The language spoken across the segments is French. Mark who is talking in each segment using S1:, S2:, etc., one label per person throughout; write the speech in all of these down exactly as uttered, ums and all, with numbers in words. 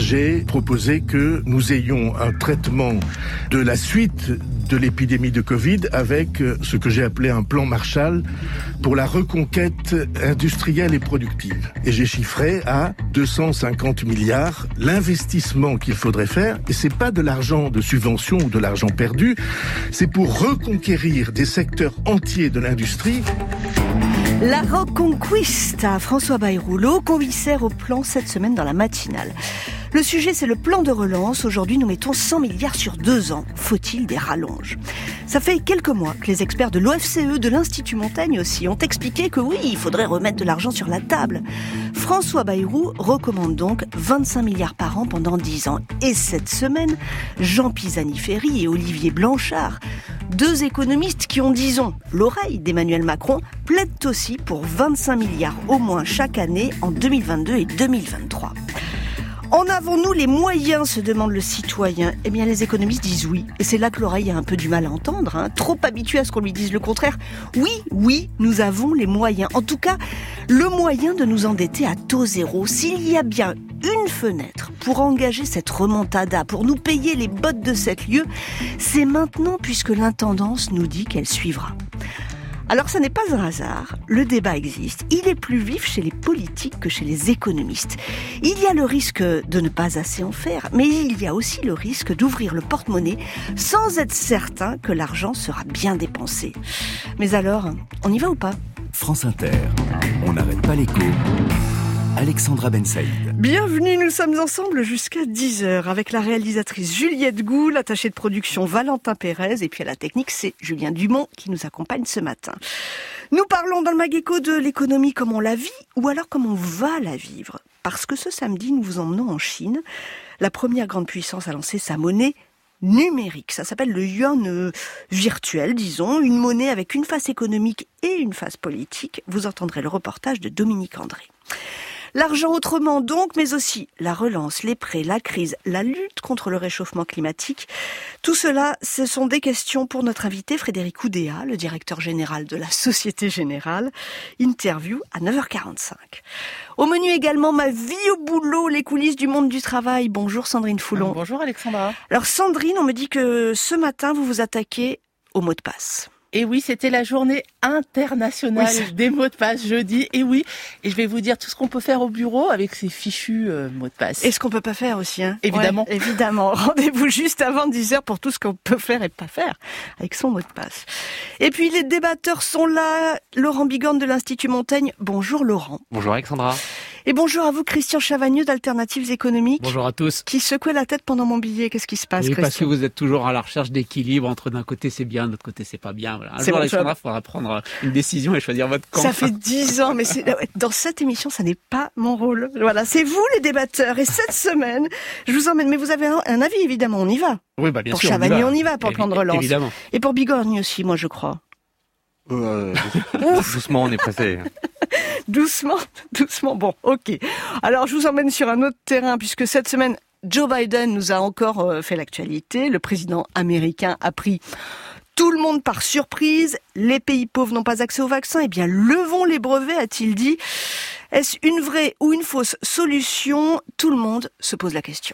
S1: j'ai proposé que nous ayons un traitement de la suite de l'épidémie de Covid avec ce que j'ai appelé un plan Marshall pour la reconquête industrielle et productive. Et j'ai chiffré à deux cent cinquante milliards l'investissement qu'il faudrait faire. Et c'est pas de l'argent de subvention ou de l'argent perdu, c'est pour reconquérir des secteurs entiers de l'industrie.
S2: La Reconquista, François Bayrou, le haut-commissaire au plan cette semaine dans la matinale. Le sujet, c'est le plan de relance. Aujourd'hui, nous mettons cent milliards sur deux ans. Faut-il des rallonges ? Ça fait quelques mois que les experts de l'O F C E, de l'Institut Montaigne aussi, ont expliqué que oui, il faudrait remettre de l'argent sur la table. François Bayrou recommande donc vingt-cinq milliards par an pendant dix ans. Et cette semaine, Jean Pisani-Ferry et Olivier Blanchard, deux économistes qui ont, disons, l'oreille d'Emmanuel Macron, plaident aussi pour vingt-cinq milliards au moins chaque année en deux mille vingt-deux et deux mille vingt-trois. En avons-nous les moyens, se demande le citoyen. Eh bien, les économistes disent oui. Et c'est là que l'oreille a un peu du mal à entendre, hein. Trop habitué à ce qu'on lui dise le contraire. Oui, oui, nous avons les moyens. En tout cas, le moyen de nous endetter à taux zéro. S'il y a bien une fenêtre pour engager cette remontada, pour nous payer les bottes de sept lieues, c'est maintenant, puisque l'intendance nous dit qu'elle suivra. Alors, ça n'est pas un hasard, le débat existe, il est plus vif chez les politiques que chez les économistes. Il y a le risque de ne pas assez en faire, mais il y a aussi le risque d'ouvrir le porte-monnaie sans être certain que l'argent sera bien dépensé. Mais alors, on y va ou pas ?
S3: France Inter, on n'arrête pas l'écho. Alexandra Ben Saïd.
S2: Bienvenue, nous sommes ensemble jusqu'à dix heures avec la réalisatrice Juliette Gou, l'attaché de production Valentin Pérez et puis à la technique c'est Julien Dumont qui nous accompagne ce matin. Nous parlons dans le Mag-Écho de l'économie comme on la vit ou alors comme on va la vivre. Parce que ce samedi, nous vous emmenons en Chine. La première grande puissance a lancé sa monnaie numérique. Ça s'appelle le yuan euh, virtuel, disons, une monnaie avec une face économique et une face politique. Vous entendrez le reportage de Dominique André. L'argent autrement donc, mais aussi la relance, les prêts, la crise, la lutte contre le réchauffement climatique. Tout cela, ce sont des questions pour notre invité Frédéric Oudéa, le directeur général de la Société Générale. Interview à neuf heures quarante-cinq. Au menu également, ma vie au boulot, les coulisses du monde du travail. Bonjour Sandrine Foulon.
S4: Bonjour Alexandra.
S2: Alors Sandrine, on me dit que ce matin, vous vous attaquez au mot de passe.
S4: Et oui, c'était la journée internationale oui, des mots de passe jeudi. Et oui, et je vais vous dire tout ce qu'on peut faire au bureau avec ces fichus euh, mots de passe.
S2: Et ce qu'on peut pas faire aussi, hein.
S4: Évidemment.
S2: Ouais, évidemment. Rendez-vous juste avant dix heures pour tout ce qu'on peut faire et pas faire avec son mot de passe. Et puis les débatteurs sont là. Laurent Bigorne de l'Institut Montaigne. Bonjour Laurent.
S5: Bonjour Alexandra.
S2: Et bonjour à vous Christian Chavagneux d'Alternatives économiques.
S5: Bonjour à tous.
S2: Qui secouait la tête pendant mon billet. Qu'est-ce qui se passe,
S5: oui,
S2: Christian ?
S5: Parce que vous êtes toujours à la recherche d'équilibre entre d'un côté c'est bien, de l'autre côté c'est pas bien. Voilà. Un
S2: c'est
S5: jour
S2: bon,
S5: Alexandra, il faudra prendre une décision et choisir votre camp.
S2: Ça fait dix ans, mais c'est... dans cette émission, ça n'est pas mon rôle. Voilà, c'est vous les débatteurs. Et cette semaine, je vous emmène. Mais vous avez un, un avis évidemment, on y va.
S5: Oui, bah bien
S2: pour
S5: sûr.
S2: Pour Chavagneux,
S5: on,
S2: on y va pour le plan de relance.
S5: Évidemment.
S2: Et pour Bigorgne aussi, moi je crois.
S6: Euh, doucement, on est pressé.
S2: doucement, doucement. Bon, ok. Alors, je vous emmène sur un autre terrain, puisque cette semaine, Joe Biden nous a encore euh, fait l'actualité. Le président américain a pris tout le monde par surprise. Les pays pauvres n'ont pas accès au vaccin. Eh bien, levons les brevets, a-t-il dit. Est-ce une vraie ou une fausse solution ? Tout le monde se pose la question.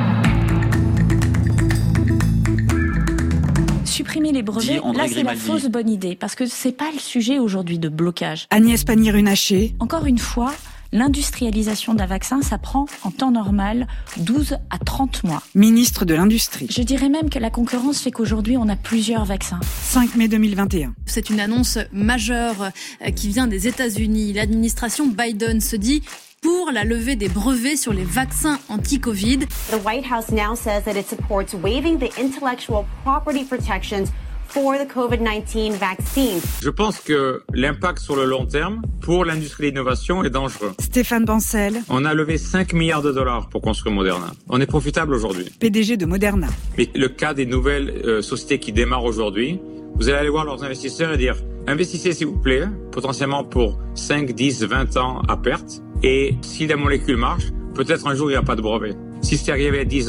S7: Supprimer les brevets, là c'est la fausse bonne idée, parce que c'est pas le sujet aujourd'hui de blocage.
S8: Agnès Pannier-Runacher.
S7: Encore une fois, l'industrialisation d'un vaccin, ça prend en temps normal douze à trente mois.
S8: Ministre de l'Industrie.
S7: Je dirais même que la concurrence fait qu'aujourd'hui on a plusieurs vaccins.
S8: cinq mai deux mille vingt et un.
S9: C'est une annonce majeure qui vient des États-Unis. L'administration Biden se dit pour la levée des brevets sur les vaccins anti-Covid.
S10: The White House now says that it supports waiving the intellectual property protections for the covid dix-neuf vaccine.
S11: Je pense que l'impact sur le long terme pour l'industrie de l'innovation est dangereux.
S8: Stéphane Bancel.
S11: On a levé cinq milliards de dollars pour construire Moderna. On est profitable aujourd'hui.
S8: P D G de Moderna.
S11: Mais le cas des nouvelles euh, sociétés qui démarrent aujourd'hui, vous allez aller voir leurs investisseurs et dire investissez s'il vous plaît, potentiellement pour cinq, dix, vingt ans à perte. Et si la molécule marche, peut-être un jour il n'y a pas de brevet. Si c'était arrivé à dix ans,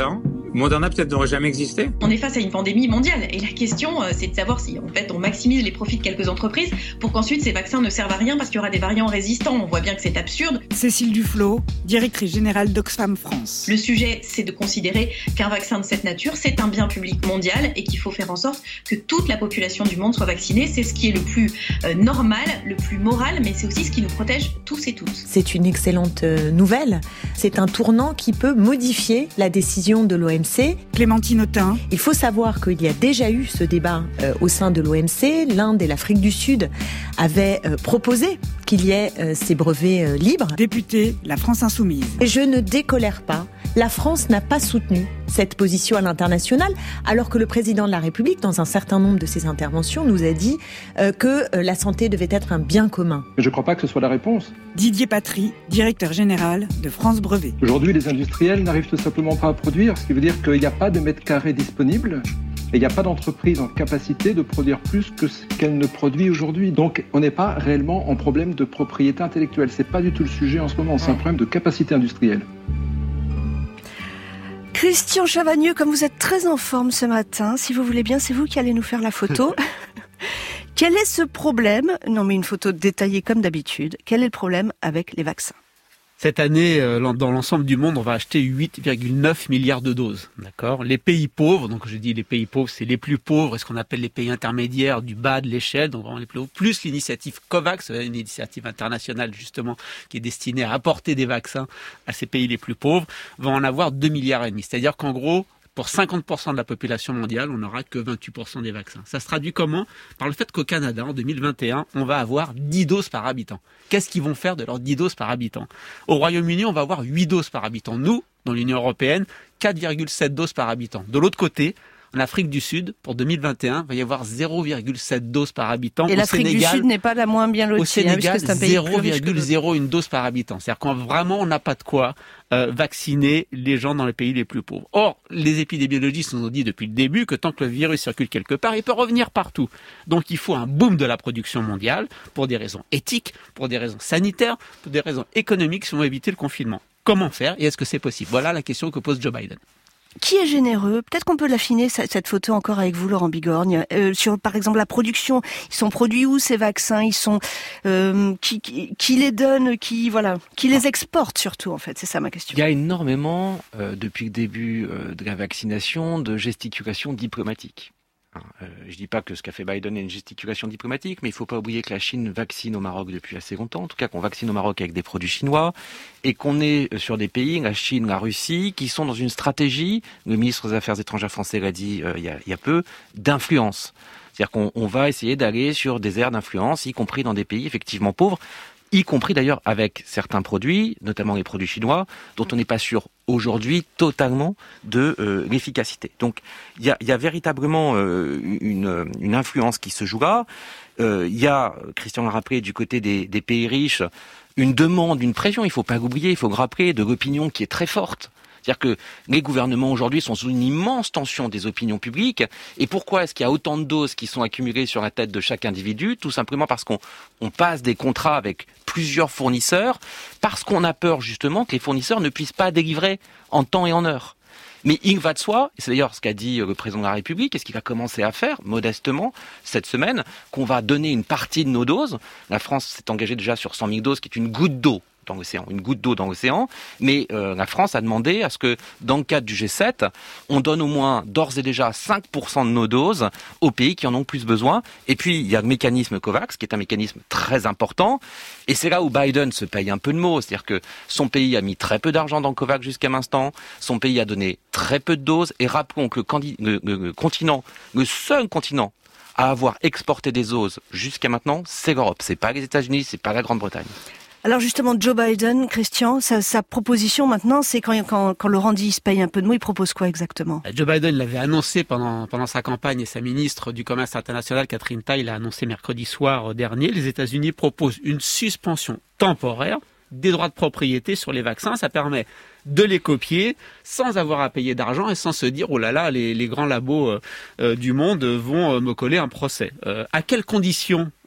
S11: Moderna peut-être n'aurait jamais existé.
S12: On est face à une pandémie mondiale et la question, c'est de savoir si en fait on maximise les profits de quelques entreprises pour qu'ensuite ces vaccins ne servent à rien parce qu'il y aura des variants résistants. On voit bien que c'est absurde.
S8: Cécile Duflot, directrice générale d'Oxfam France.
S12: Le sujet, c'est de considérer qu'un vaccin de cette nature, c'est un bien public mondial et qu'il faut faire en sorte que toute la population du monde soit vaccinée. C'est ce qui est le plus euh, normal, le plus moral, mais c'est aussi ce qui nous protège tous et toutes.
S13: C'est une excellente nouvelle. C'est un tournant qui peut modifier la décision de l'O M C.
S8: Clémentine Autain.
S13: Il faut savoir qu'il y a déjà eu ce débat euh, au sein de l'O M C. L'Inde et l'Afrique du Sud avaient euh, proposé qu'il y ait euh, ces brevets euh, libres.
S8: Députée, la France Insoumise.
S13: Et je ne décolère pas. La France n'a pas soutenu cette position à l'international, alors que le président de la République, dans un certain nombre de ses interventions, nous a dit euh, que euh, la santé devait être un bien commun.
S14: Je ne crois pas que ce soit la réponse.
S8: Didier Patry, directeur général de France Brevet.
S14: Aujourd'hui, les industriels n'arrivent tout simplement pas à produire, ce qui veut dire qu'il n'y a pas de mètres carrés disponibles. Et il n'y a pas d'entreprise en capacité de produire plus que ce qu'elle ne produit aujourd'hui. Donc on n'est pas réellement en problème de propriété intellectuelle. C'est pas du tout le sujet en ce moment, c'est un problème de capacité industrielle.
S2: Christian Chavagneux, comme vous êtes très en forme ce matin, si vous voulez bien, c'est vous qui allez nous faire la photo. Quel est ce problème ? Non mais une photo détaillée comme d'habitude. Quel est le problème avec les vaccins ?
S5: Cette année, dans l'ensemble du monde, on va acheter huit virgule neuf milliards de doses. D'accord ? Les pays pauvres, donc je dis les pays pauvres, c'est les plus pauvres, et ce qu'on appelle les pays intermédiaires du bas de l'échelle, donc vraiment les plus pauvres, plus l'initiative COVAX, une initiative internationale justement qui est destinée à apporter des vaccins à ces pays les plus pauvres, vont en avoir deux milliards et demi. C'est-à-dire qu'en gros, pour cinquante pour cent de la population mondiale, on n'aura que vingt-huit pour cent des vaccins. Ça se traduit comment ? Par le fait qu'au Canada, en deux mille vingt et un, on va avoir dix doses par habitant. Qu'est-ce qu'ils vont faire de leurs dix doses par habitant ? Au Royaume-Uni, on va avoir huit doses par habitant. Nous, dans l'Union européenne, quatre virgule sept doses par habitant. De l'autre côté, en Afrique du Sud, pour deux mille vingt et un, il va y avoir zéro virgule sept doses par habitant.
S2: Et l'Afrique du Sud n'est pas la moins bien lotie.
S5: Au Sénégal,
S2: hein, c'est un pays
S5: zéro virgule zéro un dose par habitant. C'est-à-dire qu'on vraiment, on n'a pas de quoi euh, vacciner les gens dans les pays les plus pauvres. Or, les épidémiologistes nous ont dit depuis le début que tant que le virus circule quelque part, il peut revenir partout. Donc il faut un boom de la production mondiale pour des raisons éthiques, pour des raisons sanitaires, pour des raisons économiques si on veut éviter le confinement. Comment faire et est-ce que c'est possible ? Voilà la question que pose Joe Biden.
S2: Qui est généreux ? Peut-être qu'on peut l'affiner, cette photo encore avec vous, Laurent Bigorgne. Euh, sur, par exemple, la production. Ils sont produits où, ces vaccins ? Ils sont euh, qui, qui, qui les donne ? Qui voilà, qui les exporte surtout, en fait. C'est ça ma question.
S6: Il y a énormément, euh, depuis le début euh, de la vaccination, de gesticulation diplomatique. Euh, je dis pas que ce qu'a fait Biden est une gesticulation diplomatique, mais il faut pas oublier que la Chine vaccine au Maroc depuis assez longtemps, en tout cas qu'on vaccine au Maroc avec des produits chinois, et qu'on est sur des pays, la Chine, la Russie, qui sont dans une stratégie, le ministre des Affaires étrangères français l'a dit euh, il, y a, il y a peu, d'influence. C'est-à-dire qu'on on va essayer d'aller sur des aires d'influence, y compris dans des pays effectivement pauvres, y compris d'ailleurs avec certains produits, notamment les produits chinois, dont on n'est pas sûr aujourd'hui totalement de euh, l'efficacité. Donc il y a, y a véritablement euh, une, une influence qui se joue là. Euh, il y a, Christian l'a rappelé, du côté des, des pays riches, une demande, une pression, il ne faut pas l'oublier, il faut le rappeler, de l'opinion qui est très forte. C'est-à-dire que les gouvernements aujourd'hui sont sous une immense tension des opinions publiques. Et pourquoi est-ce qu'il y a autant de doses qui sont accumulées sur la tête de chaque individu ? Tout simplement parce qu'on on passe des contrats avec plusieurs fournisseurs, parce qu'on a peur justement que les fournisseurs ne puissent pas délivrer en temps et en heure. Mais il va de soi, et c'est d'ailleurs ce qu'a dit le président de la République, et ce qu'il a commencé à faire, modestement, cette semaine, qu'on va donner une partie de nos doses. La France s'est engagée déjà sur cent mille doses, qui est une goutte d'eau dans l'océan, une goutte d'eau dans l'océan, mais euh, la France a demandé à ce que, dans le cadre du G sept, on donne au moins, d'ores et déjà, cinq pour cent de nos doses aux pays qui en ont plus besoin. Et puis, il y a le mécanisme COVAX, qui est un mécanisme très important, et c'est là où Biden se paye un peu de mots, c'est-à-dire que son pays a mis très peu d'argent dans COVAX jusqu'à l'instant, son pays a donné très peu de doses, et rappelons que le, candi- le, le, le continent, le seul continent à avoir exporté des doses jusqu'à maintenant, c'est l'Europe, c'est pas les États-Unis, c'est pas la Grande-Bretagne.
S2: Alors justement, Joe Biden, Christian, sa, sa proposition maintenant, c'est quand, quand, quand Laurent dit il se paye un peu de mots, il propose quoi exactement ?
S5: Joe Biden l'avait annoncé pendant, pendant sa campagne, et sa ministre du Commerce international, Catherine Tai, l'a annoncé mercredi soir dernier. Les États-Unis proposent une suspension temporaire des droits de propriété sur les vaccins. Ça permet de les copier sans avoir à payer d'argent et sans se dire « Oh là là, les, les grands labos euh, euh, du monde vont euh, me coller un procès euh, ». À quelles conditions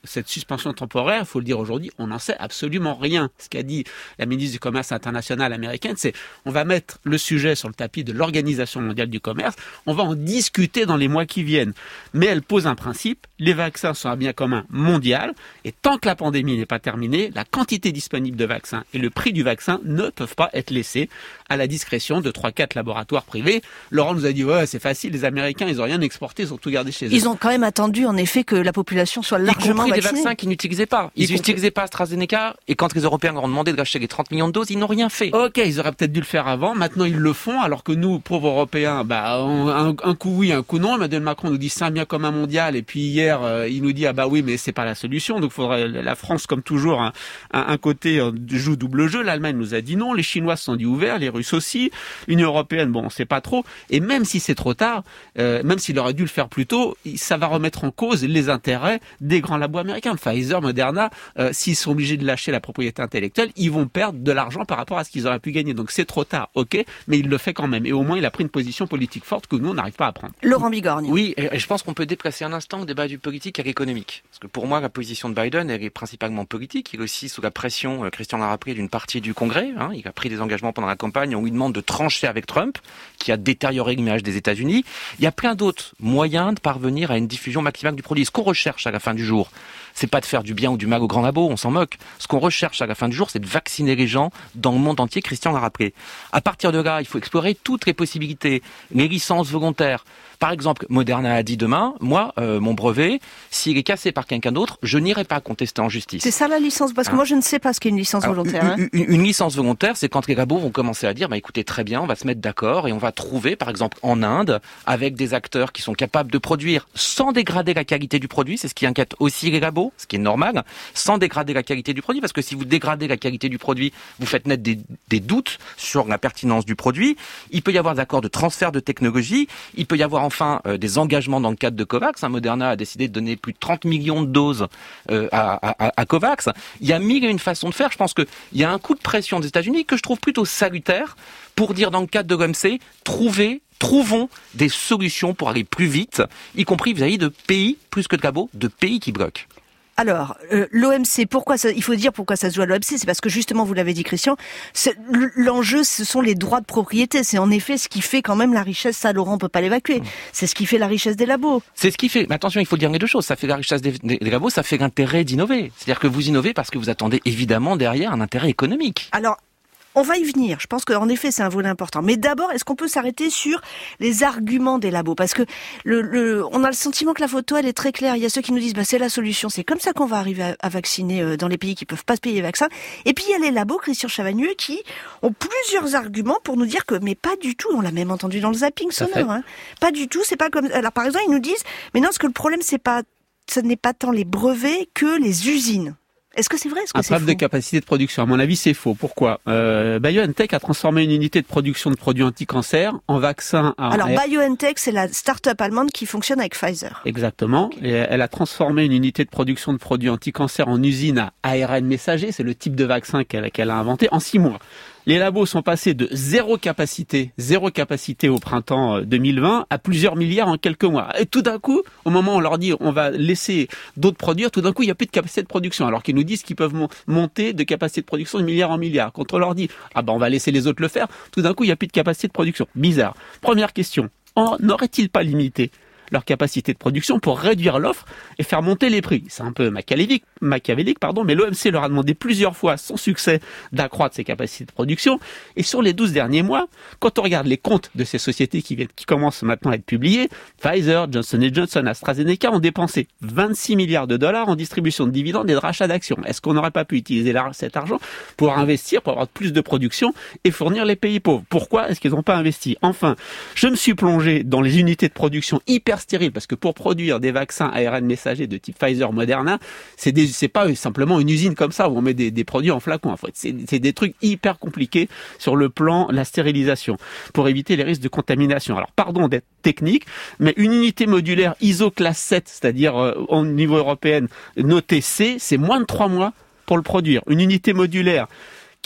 S5: cette suspension temporaire, il faut le dire aujourd'hui, on n'en sait absolument rien. Ce qu'a dit la ministre du Commerce international américaine, c'est on va mettre le sujet sur le tapis de l'Organisation mondiale du commerce, on va en discuter dans les mois qui viennent. Mais elle pose un principe, les vaccins sont un bien commun mondial, et tant que la pandémie n'est pas terminée, la quantité disponible de vaccins et le prix du vaccin ne peuvent pas être laissés à la discrétion de trois quatre laboratoires privés. Laurent nous a dit, ouais, c'est facile, les Américains, ils n'ont rien exporté, ils ont tout gardé chez eux.
S2: Ils ont quand même attendu, en effet, que la population soit largement vaccinée.
S6: Y compris des vaccins qu'ils n'utilisaient pas. Ils n'utilisaient pas AstraZeneca, et quand les Européens leur ont demandé de racheter les trente millions de doses, ils n'ont rien fait.
S5: Ok, ils auraient peut-être dû le faire avant, maintenant ils le font, alors que nous, pauvres Européens, bah, un, un coup oui, un coup non. Emmanuel Macron nous dit c'est un bien commun mondial, et puis hier, euh, il nous dit, ah bah oui, mais c'est pas la solution, donc faudrait, la France, comme toujours, un, un, un côté euh, joue double jeu. L'Allemagne nous a dit non, les Chinois se sont dit ouverts, les Russes aussi, l'Union Européenne, bon, on sait pas trop, et même si c'est trop tard, euh, même s'il aurait dû le faire plus tôt, ça va remettre en cause les intérêts des grands labos américains. Pfizer, Moderna, euh, s'ils sont obligés de lâcher la propriété intellectuelle, ils vont perdre de l'argent par rapport à ce qu'ils auraient pu gagner. Donc c'est trop tard, ok, mais il le fait quand même. Et au moins, il a pris une position politique forte que nous, on n'arrive pas à prendre.
S2: Laurent Bigorgne.
S6: Oui, et je pense qu'on peut déplacer un instant le débat du politique à l'économique. Parce que pour moi, la position de Biden, elle est principalement politique. Il est aussi sous la pression, euh, Christian l'a rappelé, d'une partie du Congrès. Hein. Il a pris des engagements pendant la campagne. On lui demande de trancher avec Trump, qui a détérioré l'image des États-Unis. Il y a plein d'autres moyens de parvenir à une diffusion maximale du produit. Ce qu'on recherche à la fin du jour, c'est pas de faire du bien ou du mal aux grands labos, on s'en moque. Ce qu'on recherche à la fin du jour, c'est de vacciner les gens dans le monde entier, Christian l'a rappelé. À partir de là, il faut explorer toutes les possibilités, les licences volontaires. Par exemple, Moderna a dit demain, moi, euh, mon brevet, s'il est cassé par quelqu'un d'autre, je n'irai pas contester en justice.
S2: C'est ça la licence, parce que hein moi je ne sais pas ce qu'est une licence Alors, volontaire.
S6: Une,
S2: hein.
S6: une, une licence volontaire, c'est quand les labos vont commencer à dire, bah écoutez, très bien, on va se mettre d'accord et on va trouver, par exemple, en Inde, avec des acteurs qui sont capables de produire sans dégrader la qualité du produit, c'est ce qui inquiète aussi les labos, ce qui est normal, sans dégrader la qualité du produit, parce que si vous dégradez la qualité du produit, vous faites naître des, des doutes sur la pertinence du produit. Il peut y avoir des accords de transfert de technologie, il peut y avoir enfin euh, des engagements dans le cadre de COVAX. Hein, Moderna a décidé de donner plus de trente millions de doses euh, à, à, à COVAX. Il y a mille et une façons de faire. Je pense qu'il y a un coup de pression des États-Unis que je trouve plutôt salutaire pour dire dans le cadre de l'O M C, trouver Trouvons des solutions pour aller plus vite, y compris vis-à-vis de pays, plus que de labos, de pays qui bloquent.
S2: Alors, euh, l'O M C, pourquoi ça, il faut dire pourquoi ça se joue à l'O M C, c'est parce que justement, vous l'avez dit Christian, c'est, l'enjeu, ce sont les droits de propriété. C'est en effet ce qui fait quand même la richesse, ça Laurent, on peut pas l'évacuer. C'est ce qui fait la richesse des labos.
S6: C'est ce qui fait, mais attention, il faut dire les deux choses. Ça fait la richesse des, des, des labos, ça fait l'intérêt d'innover. C'est-à-dire que vous innovez parce que vous attendez évidemment derrière un intérêt économique.
S2: Alors, on va y venir. Je pense qu'en effet, c'est un volet important. Mais d'abord, est-ce qu'on peut s'arrêter sur les arguments des labos ? Parce que le, le, on a le sentiment que la photo, elle est très claire. Il y a ceux qui nous disent, bah, c'est la solution. C'est comme ça qu'on va arriver à, à vacciner dans les pays qui peuvent pas se payer les vaccins. Et puis, il y a les labos, Christian Chavagneux, qui ont plusieurs arguments pour nous dire que, mais pas du tout. On l'a même entendu dans le zapping sonore, hein. Pas du tout. C'est pas comme, alors, par exemple, ils nous disent, mais non, ce que le problème, c'est pas, ce n'est pas tant les brevets que les usines. Est-ce que c'est vrai? Est-ce que
S5: un
S2: c'est
S5: problème de capacité de production. À mon avis, c'est faux. Pourquoi? euh, BioNTech a transformé une unité de production de produits anti-cancer en vaccin. À
S2: Alors,
S5: R...
S2: BioNTech, c'est la start-up allemande qui fonctionne avec Pfizer.
S5: Exactement. Okay. Et elle a transformé une unité de production de produits anti-cancer en usine à A R N messager. C'est le type de vaccin qu'elle, qu'elle a inventé en six mois. Les labos sont passés de zéro capacité, zéro capacité au printemps deux mille vingt à plusieurs milliards en quelques mois. Et tout d'un coup, au moment où on leur dit on va laisser d'autres produire, tout d'un coup il n'y a plus de capacité de production. Alors qu'ils nous disent qu'ils peuvent monter de capacité de production de milliard en milliard. Quand on leur dit ah ben on va laisser les autres le faire, tout d'un coup il n'y a plus de capacité de production. Bizarre. Première question, en n'aurait-il pas limité leur capacité de production pour réduire l'offre et faire monter les prix? C'est un peu machiavélique, machiavélique pardon, mais l'O M C leur a demandé plusieurs fois, sans succès, d'accroître ses capacités de production. Et sur les douze derniers mois, quand on regarde les comptes de ces sociétés qui, viennent, qui commencent maintenant à être publiés, Pfizer, Johnson and Johnson, AstraZeneca ont dépensé vingt-six milliards de dollars en distribution de dividendes et de rachat d'actions. Est-ce qu'on n'aurait pas pu utiliser cet argent pour investir, pour avoir plus de production et fournir les pays pauvres? Pourquoi est-ce qu'ils n'ont pas investi? Enfin, je me suis plongé dans les unités de production hyper stérile, parce que pour produire des vaccins A R N messagers de type Pfizer, Moderna, c'est, des, c'est pas simplement une usine comme ça où on met des, des produits en flacon. En fait, c'est, c'est des trucs hyper compliqués sur le plan la stérilisation pour éviter les risques de contamination. Alors, pardon d'être technique, mais une unité modulaire I S O classe sept, c'est-à-dire euh, au niveau européen notée C, c'est moins de trois mois pour le produire. Une unité modulaire qui est la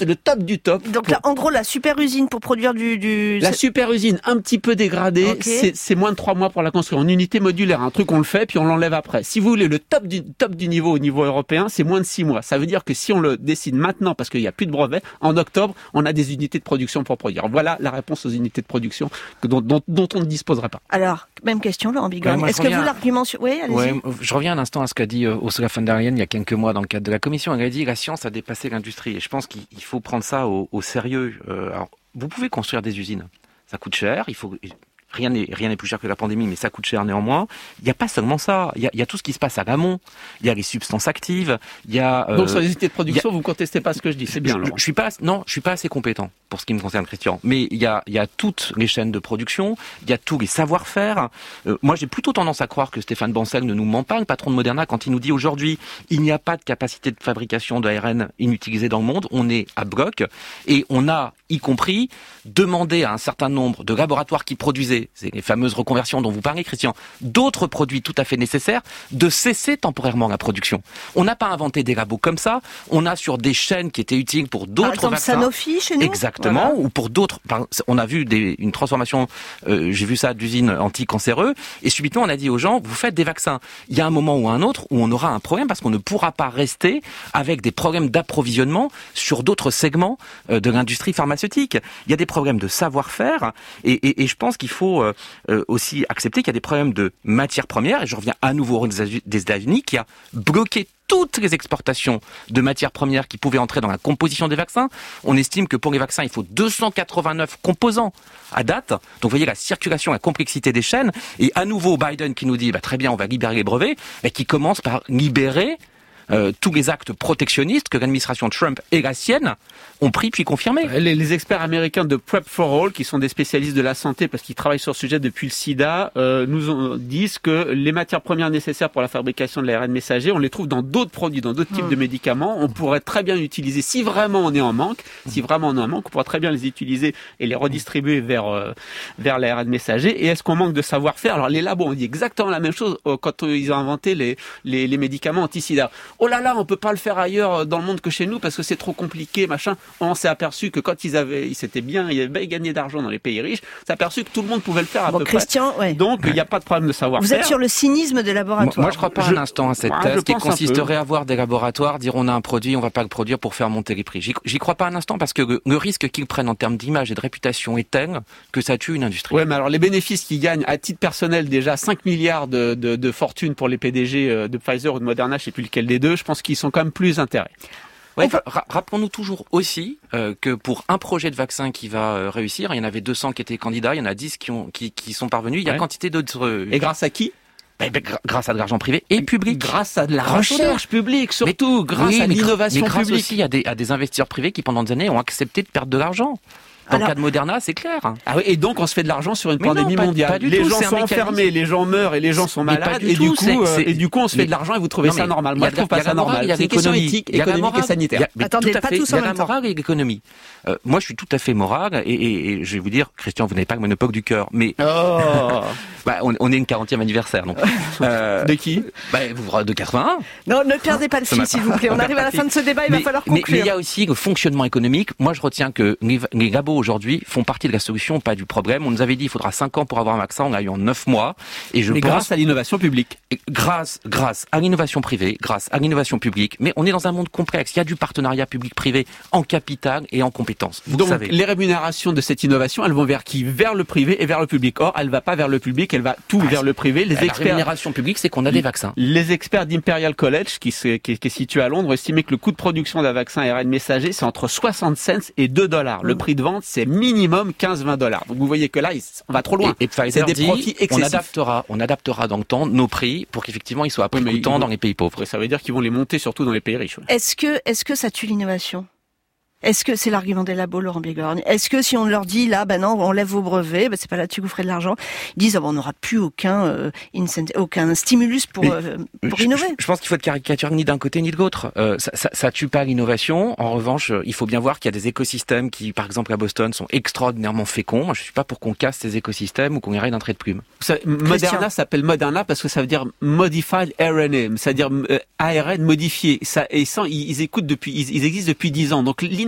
S5: le top du top.
S2: Donc là, en gros, la super usine pour produire du... du...
S5: La super usine, un petit peu dégradée,
S2: okay.
S5: c'est, c'est moins de trois mois pour la construire. En unité modulaire, un truc on le fait, puis on l'enlève après. Si vous voulez le top du, top du niveau au niveau européen, c'est moins de six mois. Ça veut dire que si on le décide maintenant, parce qu'il n'y a plus de brevets, en octobre, on a des unités de production pour produire. Voilà la réponse aux unités de production que, dont, dont, dont on ne disposerait pas.
S2: Alors, même question, Laurent Bigogne.
S6: Ouais,
S2: Est-ce que vous, l'argument sur... Oui, allez-y.
S6: Ouais, je reviens un instant à ce qu'a dit euh, Ursula von der Leyen il y a quelques mois dans le cadre de la commission. Elle a dit la science a dépassé l'industrie. Et je pense qu'il faut prendre ça au, au sérieux. Euh, alors, vous pouvez construire des usines. Ça coûte cher. Il faut... Rien n'est, rien n'est plus cher que la pandémie, mais ça coûte cher néanmoins. Il n'y a pas seulement ça. Il y a, il y a tout ce qui se passe à l'amont. Il y a les substances actives. Il y a, euh,
S5: Donc, sur les unités de production,
S6: a...
S5: vous ne contestez pas ce que je dis. C'est bien,
S6: je,
S5: Laurent.
S6: Je suis pas, non, je suis pas assez compétent pour ce qui me concerne, Christian. Mais il y a, il y a toutes les chaînes de production. Il y a tous les savoir-faire. Euh, moi, j'ai plutôt tendance à croire que Stéphane Bancel ne nous ment pas, le patron de Moderna, quand il nous dit aujourd'hui, il n'y a pas de capacité de fabrication d'A R N inutilisée dans le monde. On est à bloc. Et on a, y compris, demandé à un certain nombre de laboratoires qui produisaient, c'est les fameuses reconversion dont vous parlez, Christian, d'autres produits tout à fait nécessaires, de cesser temporairement la production. On n'a pas inventé des labos comme ça, on a sur des chaînes qui étaient utiles pour d'autres
S2: Par exemple,
S6: vaccins.
S2: Sanofi chez nous.
S6: Exactement,
S2: voilà.
S6: ou pour d'autres. On a vu des, une transformation, euh, j'ai vu ça d'usines anti-cancéreux, et subitement on a dit aux gens, vous faites des vaccins. Il y a un moment ou un autre où on aura un problème parce qu'on ne pourra pas rester avec des problèmes d'approvisionnement sur d'autres segments euh, de l'industrie pharmaceutique. Il y a des problèmes de savoir-faire, et, et, et je pense qu'il faut euh, euh, aussi accepter qu'il y a des problèmes de matières premières, et je reviens à nouveau des États-Unis qui a bloqué toutes les exportations de matières premières qui pouvaient entrer dans la composition des vaccins. On estime que pour les vaccins, il faut deux cent quatre-vingt-neuf composants à date. Donc vous voyez la circulation, la complexité des chaînes. Et à nouveau, Biden qui nous dit, bah, très bien, on va libérer les brevets, mais qui commence par libérer Euh, tous les actes protectionnistes que l'administration Trump et la sienne ont pris puis confirmés.
S5: Les, les experts américains de Prep for All, qui sont des spécialistes de la santé parce qu'ils travaillent sur ce sujet depuis le sida, euh, nous ont, disent que les matières premières nécessaires pour la fabrication de l'A R N messager, on les trouve dans d'autres produits, dans d'autres types mmh. de médicaments. On pourrait très bien utiliser, si vraiment on est en manque, si vraiment on est en manque, on pourrait très bien les utiliser et les redistribuer vers euh, vers l'A R N messager. Et est-ce qu'on manque de savoir-faire? Alors les labos ont dit exactement la même chose euh, quand euh, ils ont inventé les, les, les médicaments anti-sida. Oh là là, on peut pas le faire ailleurs dans le monde que chez nous parce que c'est trop compliqué, machin. On s'est aperçu que quand ils avaient, ils s'étaient bien, ils avaient gagné d'argent dans les pays riches, on s'est aperçu que tout le monde pouvait le faire à
S2: bon,
S5: peu
S2: Christian,
S5: près.
S2: Ouais.
S5: Donc, il n'y a pas de problème de savoir-faire.
S2: Vous êtes sur le cynisme des laboratoires.
S6: Moi, moi je crois pas
S5: je...
S6: un instant à cette
S5: ouais,
S6: thèse qui consisterait à avoir des laboratoires, dire on a un produit, on va pas le produire pour faire monter les prix. J'y, j'y crois pas un instant parce que le, le risque qu'ils prennent en termes d'image et de réputation est tel que ça tue une industrie.
S5: Ouais, mais alors les bénéfices qu'ils gagnent à titre personnel, déjà cinq milliards de, de, de fortune pour les P D G de Pfizer ou de Moderna, je sais plus lequel des deux, je pense qu'ils sont quand même plus intérêts.
S6: Ouais, peut... ra- rappelons-nous toujours aussi euh, que pour un projet de vaccin qui va euh, réussir, il y en avait deux cents qui étaient candidats, il y en a dix qui, ont, qui, qui sont parvenus, il y a ouais. quantité d'autres... Euh...
S5: Et grâce à qui?
S6: Ben, ben, grâce à de l'argent privé et public.
S5: Grâce à de la recherche publique, surtout, mais, grâce
S6: oui,
S5: à l'innovation
S6: mais grâce
S5: publique.
S6: aussi à des, à des investisseurs privés qui pendant des années ont accepté de perdre de l'argent. Dans Alors, le cas de Moderna, c'est clair.
S5: Ah oui, et donc on se fait de l'argent sur une
S6: mais
S5: pandémie
S6: non, pas,
S5: mondiale.
S6: Pas du
S5: les
S6: tout,
S5: gens sont enfermés, les gens meurent et les gens sont malades. Et du, coup, c'est, c'est... et du coup, on se fait de l'argent et vous trouvez non, ça normal. Moi, je trouve pas ça normal. C'est une question éthique, économique et sanitaire.
S2: Attendez, pas tous en même temps.
S6: Il y a la morale et l'économie. Euh, moi, je suis tout à fait moral et, et, et je vais vous dire, Christian, vous n'avez pas le monopole du cœur, mais
S5: oh.
S6: bah, on, on est une quarantième anniversaire, donc.
S5: Euh, de qui?
S6: Bah, vous de quatre-vingt-un.
S2: Non, ne perdez pas le fil, s'il vous plaît. On arrive à la fin de ce débat, il
S6: mais,
S2: va falloir
S6: mais,
S2: conclure.
S6: Mais il y a aussi le fonctionnement économique. Moi, je retiens que les, les labos aujourd'hui font partie de la solution, pas du problème. On nous avait dit il faudra cinq ans pour avoir un vaccin, on l'a eu en neuf mois. Et je
S5: mais
S6: pense,
S5: grâce à l'innovation publique.
S6: Grâce, grâce à l'innovation privée, grâce à l'innovation publique. Mais on est dans un monde complexe. Il y a du partenariat public-privé en capital et en compétences. Vous
S5: Donc,
S6: le savez.
S5: Les rémunérations de cette innovation, elles vont vers qui? Vers le privé et vers le public. Or, elle va pas vers le public, elle va tout ah, vers le privé. Les
S6: la
S5: experts,
S6: rémunération publique, c'est qu'on a des vaccins.
S5: Les experts d'Imperial College, qui, qui, qui est situé à Londres, estimaient que le coût de production d'un vaccin A R N messager, c'est entre soixante cents et deux dollars. Le prix de vente, c'est minimum quinze à vingt dollars. Donc vous voyez que là, on va trop loin.
S6: Et, et Pfizer
S5: c'est des profits
S6: dit,
S5: excessifs.
S6: on adaptera, on adaptera dans le temps nos prix pour qu'effectivement ils soient à prix oui, coûtant dans les pays pauvres.
S5: Ça veut dire qu'ils vont les monter surtout dans les pays riches. Ouais.
S2: Est-ce que, est-ce que ça tue l'innovation? Est-ce que c'est l'argument des labos, Laurent Bigogne? Est-ce que si on leur dit là, ben non, on lève vos brevets, ben c'est pas là-dessus que vous ferez de l'argent, ils disent, oh, ben, on n'aura plus aucun, euh, incent- aucun stimulus pour, euh, pour
S6: je,
S2: innover.
S6: Je, je pense qu'il faut être caricature ni d'un côté ni de l'autre. Euh, ça, ça, ça tue pas l'innovation. En revanche, il faut bien voir qu'il y a des écosystèmes qui, par exemple à Boston, sont extraordinairement féconds. Moi, je suis pas pour qu'on casse ces écosystèmes ou qu'on y aille d'un trait de plume.
S5: Ça, Moderna s'appelle Moderna parce que ça veut dire Modified R N A, c'est-à-dire euh, A R N modifié. Ça, et ça, ils, ils écoutent depuis, ils, ils existent depuis dix ans. Donc l'innovation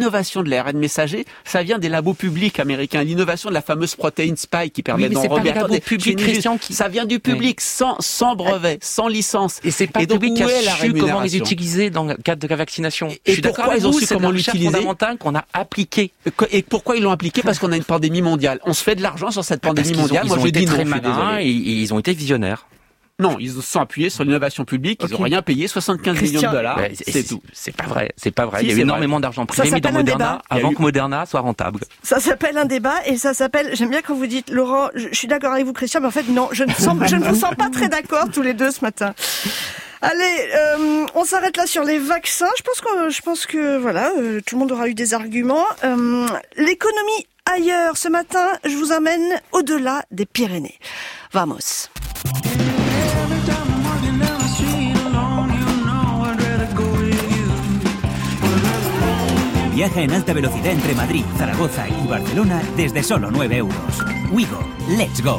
S5: l'innovation de l'A R N messager, ça vient des labos publics américains. L'innovation de la fameuse protéine spike qui permet
S6: oui,
S5: d'enrober.
S6: C'est pas des labos publics, Christian, qui...
S5: Ça vient du public, oui. sans, sans brevet, sans licence.
S6: Et c'est pas le public qui a su comment les utiliser dans le cadre de la vaccination.
S5: Et, et pourquoi ils ont su comment l'utiliser?
S6: C'est fondamental qu'on a appliqué.
S5: Et pourquoi ils l'ont appliqué? Parce qu'on a une pandémie mondiale. On se fait de l'argent sur cette pandémie
S6: Parce
S5: mondiale.
S6: Ils
S5: Moi,
S6: ont
S5: je
S6: été
S5: dis
S6: très
S5: non,
S6: malins et ils ont été visionnaires.
S5: Non, ils se sont appuyés sur l'innovation publique, ils n'ont okay. rien payé, soixante-quinze Christian, millions de dollars, bah, c'est, c'est tout.
S6: C'est pas vrai, c'est pas vrai.
S5: Si,
S6: il y a eu énormément d'argent privé mis dans Moderna avant que Moderna soit rentable.
S2: Ça s'appelle un débat et ça s'appelle, j'aime bien quand vous dites, Laurent, je, je suis d'accord avec vous Christian, mais en fait non, je ne, sens, je ne vous sens pas très d'accord tous les deux ce matin. Allez, euh, on s'arrête là sur les vaccins. Je pense que, je pense que voilà, euh, tout le monde aura eu des arguments. Euh, l'économie ailleurs, ce matin, je vous amène au-delà des Pyrénées. Vamos.
S15: Viaja en alta velocidad entre Madrid, Zaragoza y Barcelona desde solo nueve euros. Ouigo, let's go.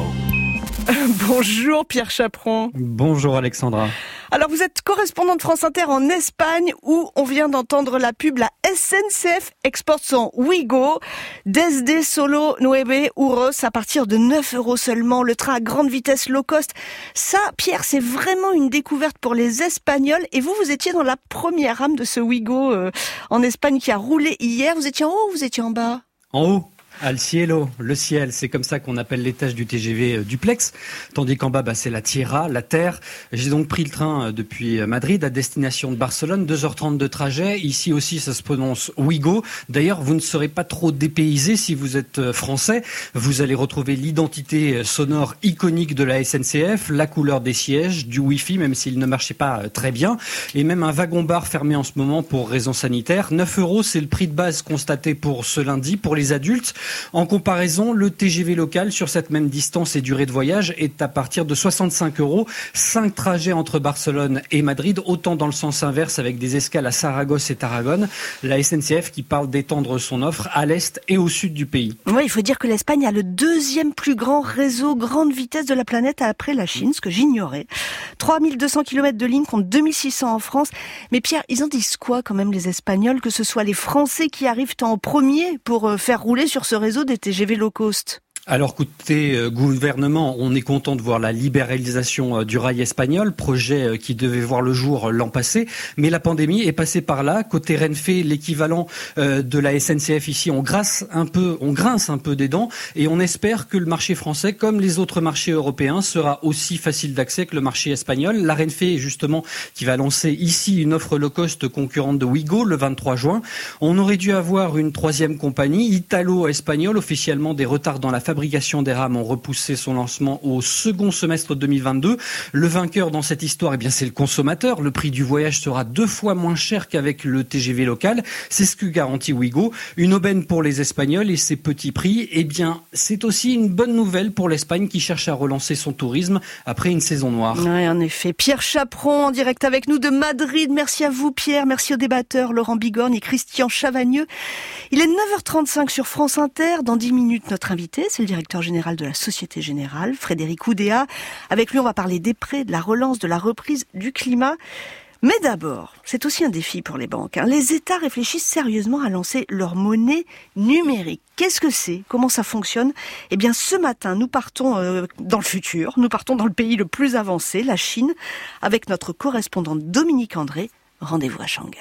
S2: Bonjour Pierre Chaperon.
S16: Bonjour Alexandra.
S2: Alors vous êtes correspondant de France Inter en Espagne où on vient d'entendre la pub. La S N C F exporte son Ouigo desde solo nueve euros à partir de neuf euros seulement. Le train à grande vitesse low cost. Ça, Pierre, c'est vraiment une découverte pour les Espagnols. Et vous, vous étiez dans la première rame de ce Ouigo euh, en Espagne qui a roulé hier. Vous étiez en haut ou vous étiez en bas?
S16: En haut. Al cielo, le ciel, c'est comme ça qu'on appelle l'étage du T G V duplex, tandis qu'en bas, bah, c'est la tierra, la terre. J'ai donc pris le train depuis Madrid à destination de Barcelone, deux heures trente de trajet. Ici aussi, ça se prononce Ouigo. D'ailleurs, vous ne serez pas trop dépaysé si vous êtes français. Vous allez retrouver l'identité sonore iconique de la S N C F, la couleur des sièges, du Wi-Fi, même s'il ne marchait pas très bien, et même un wagon-bar fermé en ce moment pour raisons sanitaires. neuf euros, c'est le prix de base constaté pour ce lundi, pour les adultes. En comparaison, le T G V local sur cette même distance et durée de voyage est à partir de soixante-cinq euros. Cinq trajets entre Barcelone et Madrid, autant dans le sens inverse avec des escales à Saragosse et Tarragone. La S N C F qui parle d'étendre son offre à l'est et au sud du pays.
S2: Oui, il faut dire que l'Espagne a le deuxième plus grand réseau grande vitesse de la planète après la Chine, ce que j'ignorais. trois mille deux cents kilomètres de ligne contre deux mille six cents en France. Mais Pierre, ils en disent quoi quand même les Espagnols, que ce soit les Français qui arrivent en premier pour faire rouler sur ce réseau des T G V low cost?
S16: Alors, côté euh, gouvernement, on est content de voir la libéralisation euh, du rail espagnol, projet euh, qui devait voir le jour euh, l'an passé, mais la pandémie est passée par là. Côté Renfe, l'équivalent euh, de la S N C F ici, on grince un peu, on grince un peu des dents, et on espère que le marché français, comme les autres marchés européens, sera aussi facile d'accès que le marché espagnol. La Renfe, justement, qui va lancer ici une offre low cost concurrente de Ouigo le vingt-trois juin. On aurait dû avoir une troisième compagnie, italo-espagnole, officiellement des retards dans la fabrication. fabrication des rames ont repoussé son lancement au second semestre deux mille vingt-deux. Le vainqueur dans cette histoire, eh bien, c'est le consommateur. Le prix du voyage sera deux fois moins cher qu'avec le T G V local. C'est ce que garantit Ouigo. Une aubaine pour les Espagnols et ses petits prix. Eh bien, c'est aussi une bonne nouvelle pour l'Espagne qui cherche à relancer son tourisme après une saison noire.
S2: Oui, en effet. Pierre Chaperon en direct avec nous de Madrid. Merci à vous, Pierre. Merci aux débatteurs Laurent Bigorne et Christian Chavagneux. Il est neuf heures trente-cinq sur France Inter. Dans dix minutes, notre invité, c'est le directeur général de la Société Générale, Frédéric Oudéa. Avec lui, on va parler des prêts, de la relance, de la reprise, du climat. Mais d'abord, c'est aussi un défi pour les banques. Les États réfléchissent sérieusement à lancer leur monnaie numérique. Qu'est-ce que c'est ? Comment ça fonctionne ? Eh bien, ce matin, nous partons euh, dans le futur. Nous partons dans le pays le plus avancé, la Chine, avec notre correspondante Dominique André. Rendez-vous à Shanghai.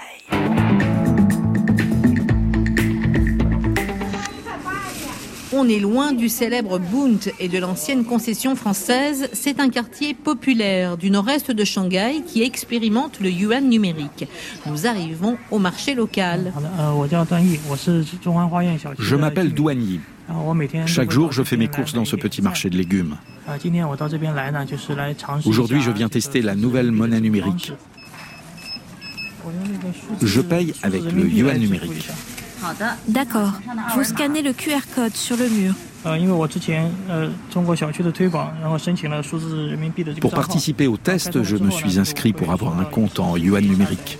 S17: On est loin du célèbre Bund et de l'ancienne concession française. C'est un quartier populaire du nord-est de Shanghai qui expérimente le yuan numérique. Nous arrivons au marché local.
S18: Je m'appelle Douanier. Chaque jour, je fais mes courses dans ce petit marché de légumes. Aujourd'hui, je viens tester la nouvelle monnaie numérique. Je paye avec le yuan numérique.
S7: D'accord. Vous scannez le Q R code sur le mur.
S18: Pour participer au test, je me suis inscrit pour avoir un compte en yuan numérique.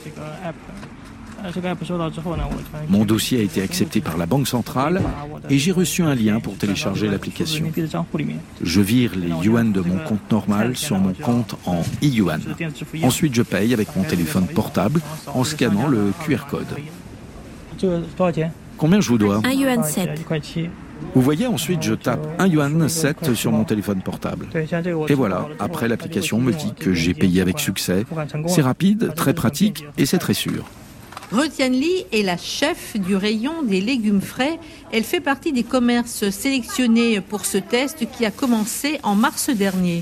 S18: Mon dossier a été accepté par la Banque centrale et j'ai reçu un lien pour télécharger l'application. Je vire les yuan de mon compte normal sur mon compte en e-yuan. Ensuite, je paye avec mon téléphone portable en scannant le Q R code. Combien je vous dois?
S7: Un yuan sept.
S18: Vous voyez, ensuite je tape un yuan sept sur mon téléphone portable. Et voilà, après l'application me dit que j'ai payé avec succès. C'est rapide, très pratique et c'est très sûr.
S17: Re Tianli est la chef du rayon des légumes frais. Elle fait partie des commerces sélectionnés pour ce test qui a commencé en mars dernier.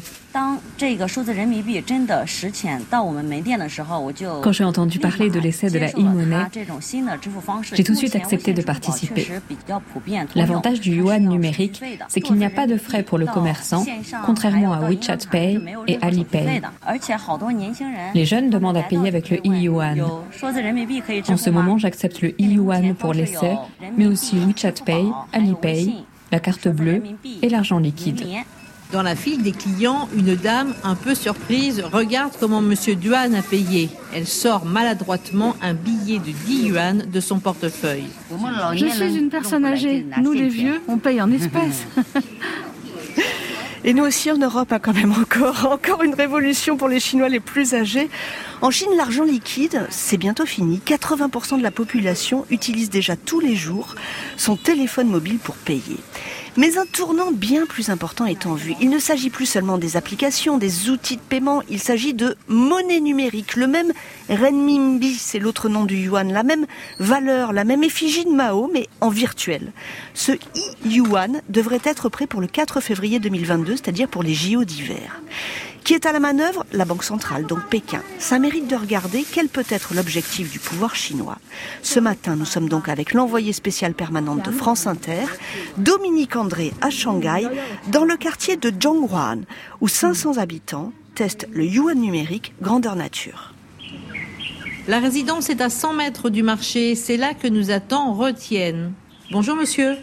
S19: Quand j'ai entendu parler de l'essai de la e-monnaie, j'ai tout de suite accepté de participer. L'avantage du yuan numérique, c'est qu'il n'y a pas de frais pour le commerçant, contrairement à WeChat Pay et Alipay. Les jeunes demandent à payer avec le e-yuan. En ce moment, j'accepte le e-yuan pour l'essai, mais aussi WeChat Pay, Alipay, la carte bleue et l'argent liquide.
S17: Dans la file des clients, une dame, un peu surprise, regarde comment Monsieur Duan a payé. Elle sort maladroitement un billet de dix yuan de son portefeuille.
S2: Je suis une personne âgée. Nous, les vieux, on paye en espèces. Et nous aussi en Europe, hein, quand même encore, encore une révolution pour les Chinois les plus âgés. En Chine, l'argent liquide, c'est bientôt fini. quatre-vingts pour cent de la population utilise déjà tous les jours son téléphone mobile pour payer. Mais un tournant bien plus important est en vue. Il ne s'agit plus seulement des applications, des outils de paiement, il s'agit de monnaie numérique. Le même renminbi, c'est l'autre nom du yuan, la même valeur, la même effigie de Mao, mais en virtuel. Ce e-yuan devrait être prêt pour le quatre février deux mille vingt-deux, c'est-à-dire pour les J O d'hiver. Qui est à la manœuvre? La Banque centrale, donc Pékin. Ça mérite de regarder quel peut être l'objectif du pouvoir chinois. Ce matin, nous sommes donc avec l'envoyée spéciale permanente de France Inter, Dominique André à Shanghai, dans le quartier de Zhonghuan, où cinq cents habitants testent le yuan numérique grandeur nature.
S17: La résidence est à cent mètres du marché. C'est là que nous attend Re Tian. Bonjour monsieur.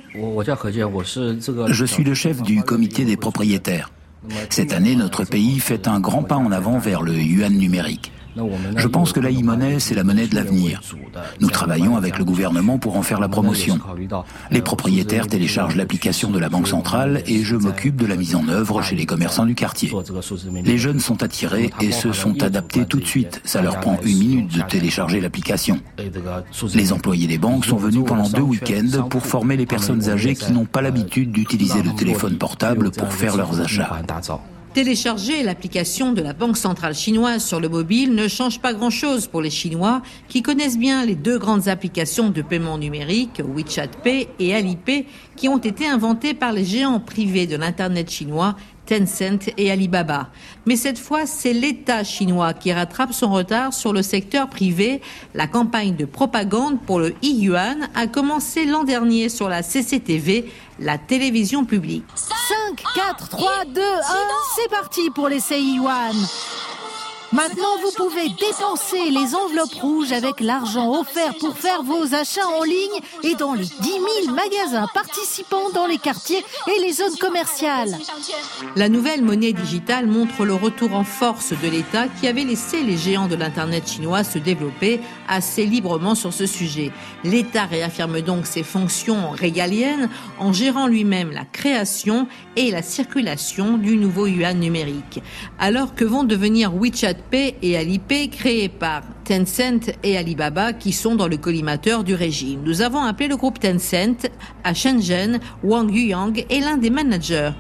S20: Je suis le chef du comité des propriétaires. Cette année, notre pays fait un grand pas en avant vers le yuan numérique. Je pense que la e-monnaie, c'est la monnaie de l'avenir. Nous travaillons avec le gouvernement pour en faire la promotion. Les propriétaires téléchargent l'application de la Banque centrale et je m'occupe de la mise en œuvre chez les commerçants du quartier. Les jeunes sont attirés et se sont adaptés tout de suite. Ça leur prend une minute de télécharger l'application. Les employés des banques sont venus pendant deux week-ends pour former les personnes âgées qui n'ont pas l'habitude d'utiliser le téléphone portable pour faire leurs achats.
S17: Télécharger l'application de la Banque centrale chinoise sur le mobile ne change pas grand-chose pour les Chinois qui connaissent bien les deux grandes applications de paiement numérique, WeChat Pay et Alipay, qui ont été inventées par les géants privés de l'Internet chinois, Tencent et Alibaba. Mais cette fois, c'est l'État chinois qui rattrape son retard sur le secteur privé. La campagne de propagande pour le e-yuan a commencé l'an dernier sur la C C T V, la télévision publique.
S21: cinq, quatre, trois, deux, un, c'est parti pour l'essai e-yuan. Maintenant, vous pouvez dépenser les enveloppes rouges avec l'argent offert pour faire vos achats en ligne et dans les dix mille magasins participants dans les quartiers et les zones commerciales.
S17: La nouvelle monnaie digitale montre le retour en force de l'État qui avait laissé les géants de l'Internet chinois se développer assez librement sur ce sujet. L'État réaffirme donc ses fonctions régaliennes en gérant lui-même la création et la circulation du nouveau yuan numérique. Alors que vont devenir WeChat Pay et Alipay créés par Tencent et Alibaba qui sont dans le collimateur du régime. Nous avons appelé le groupe Tencent à Shenzhen. Wang Yuyang est l'un des managers.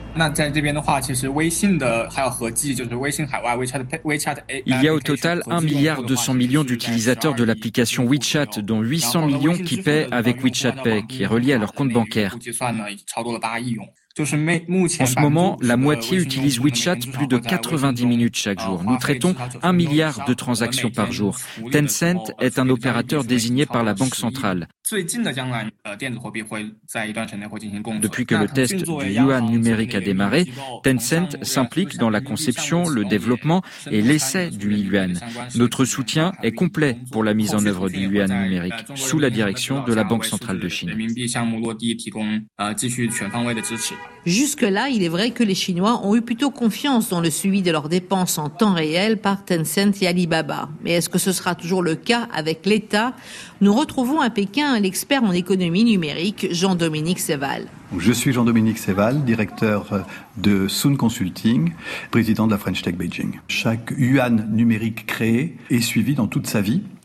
S22: Il y a au total un milliard deux cents millions d'utilisateurs de l'application WeChat, dont huit cents millions qui paient avec WeChat Pay, qui est relié à leur compte bancaire. En ce moment, la moitié utilise WeChat plus de quatre-vingt-dix minutes chaque jour. Nous traitons un milliard de transactions par jour. Tencent est un opérateur désigné par la Banque centrale. Depuis que le test du yuan numérique a démarré, Tencent s'implique dans la conception, le développement et l'essai du yuan. Notre soutien est complet pour la mise en œuvre du yuan numérique, sous la direction de la Banque centrale de Chine.
S17: Jusque-là, il est vrai que les Chinois ont eu plutôt confiance dans le suivi de leurs dépenses en temps réel par Tencent et Alibaba. Mais est-ce que ce sera toujours le cas avec l'État? Nous retrouvons à Pékin l'expert en économie numérique, Jean-Dominique Séval.
S23: Je suis Jean-Dominique Séval, directeur de Sun Consulting, président de la French Tech Beijing. Chaque yuan numérique créé est suivi dans toute sa vie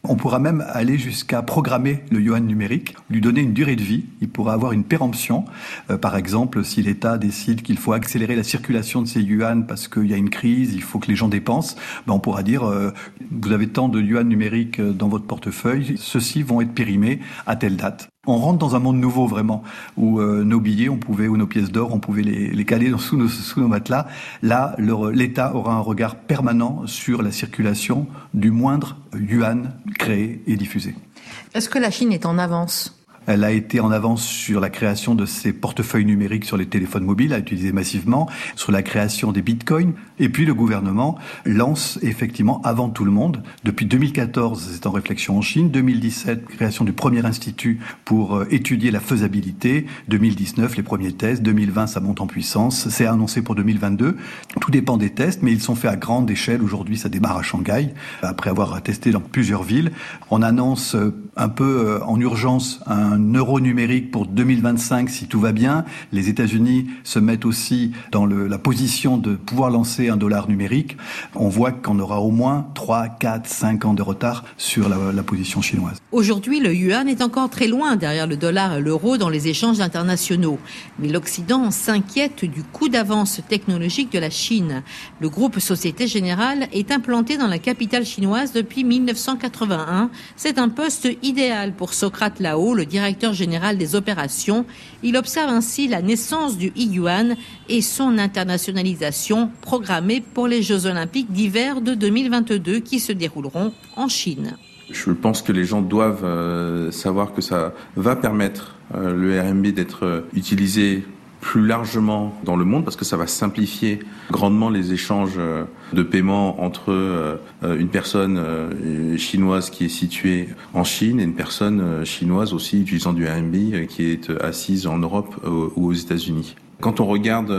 S23: On pourra même aller jusqu'à programmer le yuan numérique, lui donner une durée de vie. Il pourra avoir une péremption. Euh, par exemple, si l'État décide qu'il faut accélérer la circulation de ces yuan parce qu'il y a une crise, il faut que les gens dépensent, ben on pourra dire euh, vous avez tant de yuan numériques dans votre portefeuille, ceux-ci vont être périmés à telle date. On rentre dans un monde nouveau vraiment, où euh, nos billets, on pouvait, ou nos pièces d'or, on pouvait les, les caler sous nos, sous nos matelas. Là, leur, l'État aura un regard permanent sur la circulation du moindre yuan créé et diffusé.
S17: Est-ce que la Chine est en avance ?
S23: Elle a été en avance sur la création de ces portefeuilles numériques sur les téléphones mobiles, à utiliser massivement, sur la création des bitcoins. Et puis le gouvernement lance effectivement avant tout le monde. Depuis deux mille quatorze, c'est en réflexion en Chine. deux mille dix-sept, création du premier institut pour euh, étudier la faisabilité. deux mille dix-neuf, les premiers tests. deux mille vingt, ça monte en puissance. C'est annoncé pour deux mille vingt-deux. Tout dépend des tests, mais ils sont faits à grande échelle. Aujourd'hui, ça démarre à Shanghai, après avoir testé dans plusieurs villes. On annonce euh, un peu euh, en urgence un un euro numérique pour deux mille vingt-cinq si tout va bien. Les États-Unis se mettent aussi dans le, la position de pouvoir lancer un dollar numérique. On voit qu'on aura au moins trois, quatre, cinq ans de retard sur la, la position chinoise.
S17: Aujourd'hui, le yuan est encore très loin derrière le dollar et l'euro dans les échanges internationaux. Mais l'Occident s'inquiète du coup d'avance technologique de la Chine. Le groupe Société Générale est implanté dans la capitale chinoise depuis mille neuf cent quatre-vingt-un. C'est un poste idéal pour Socrate Lao, le directeur général des opérations. Il observe ainsi la naissance du e-yuan et son internationalisation programmée pour les Jeux Olympiques d'hiver de deux mille vingt-deux qui se dérouleront en Chine.
S1: Je pense que les gens doivent euh, savoir que ça va permettre euh, le R M B d'être euh, utilisé plus largement dans le monde parce que ça va simplifier grandement les échanges de paiement entre une personne chinoise qui est située en Chine et une personne chinoise aussi utilisant du R M B qui est assise en Europe ou aux États-Unis. Quand on regarde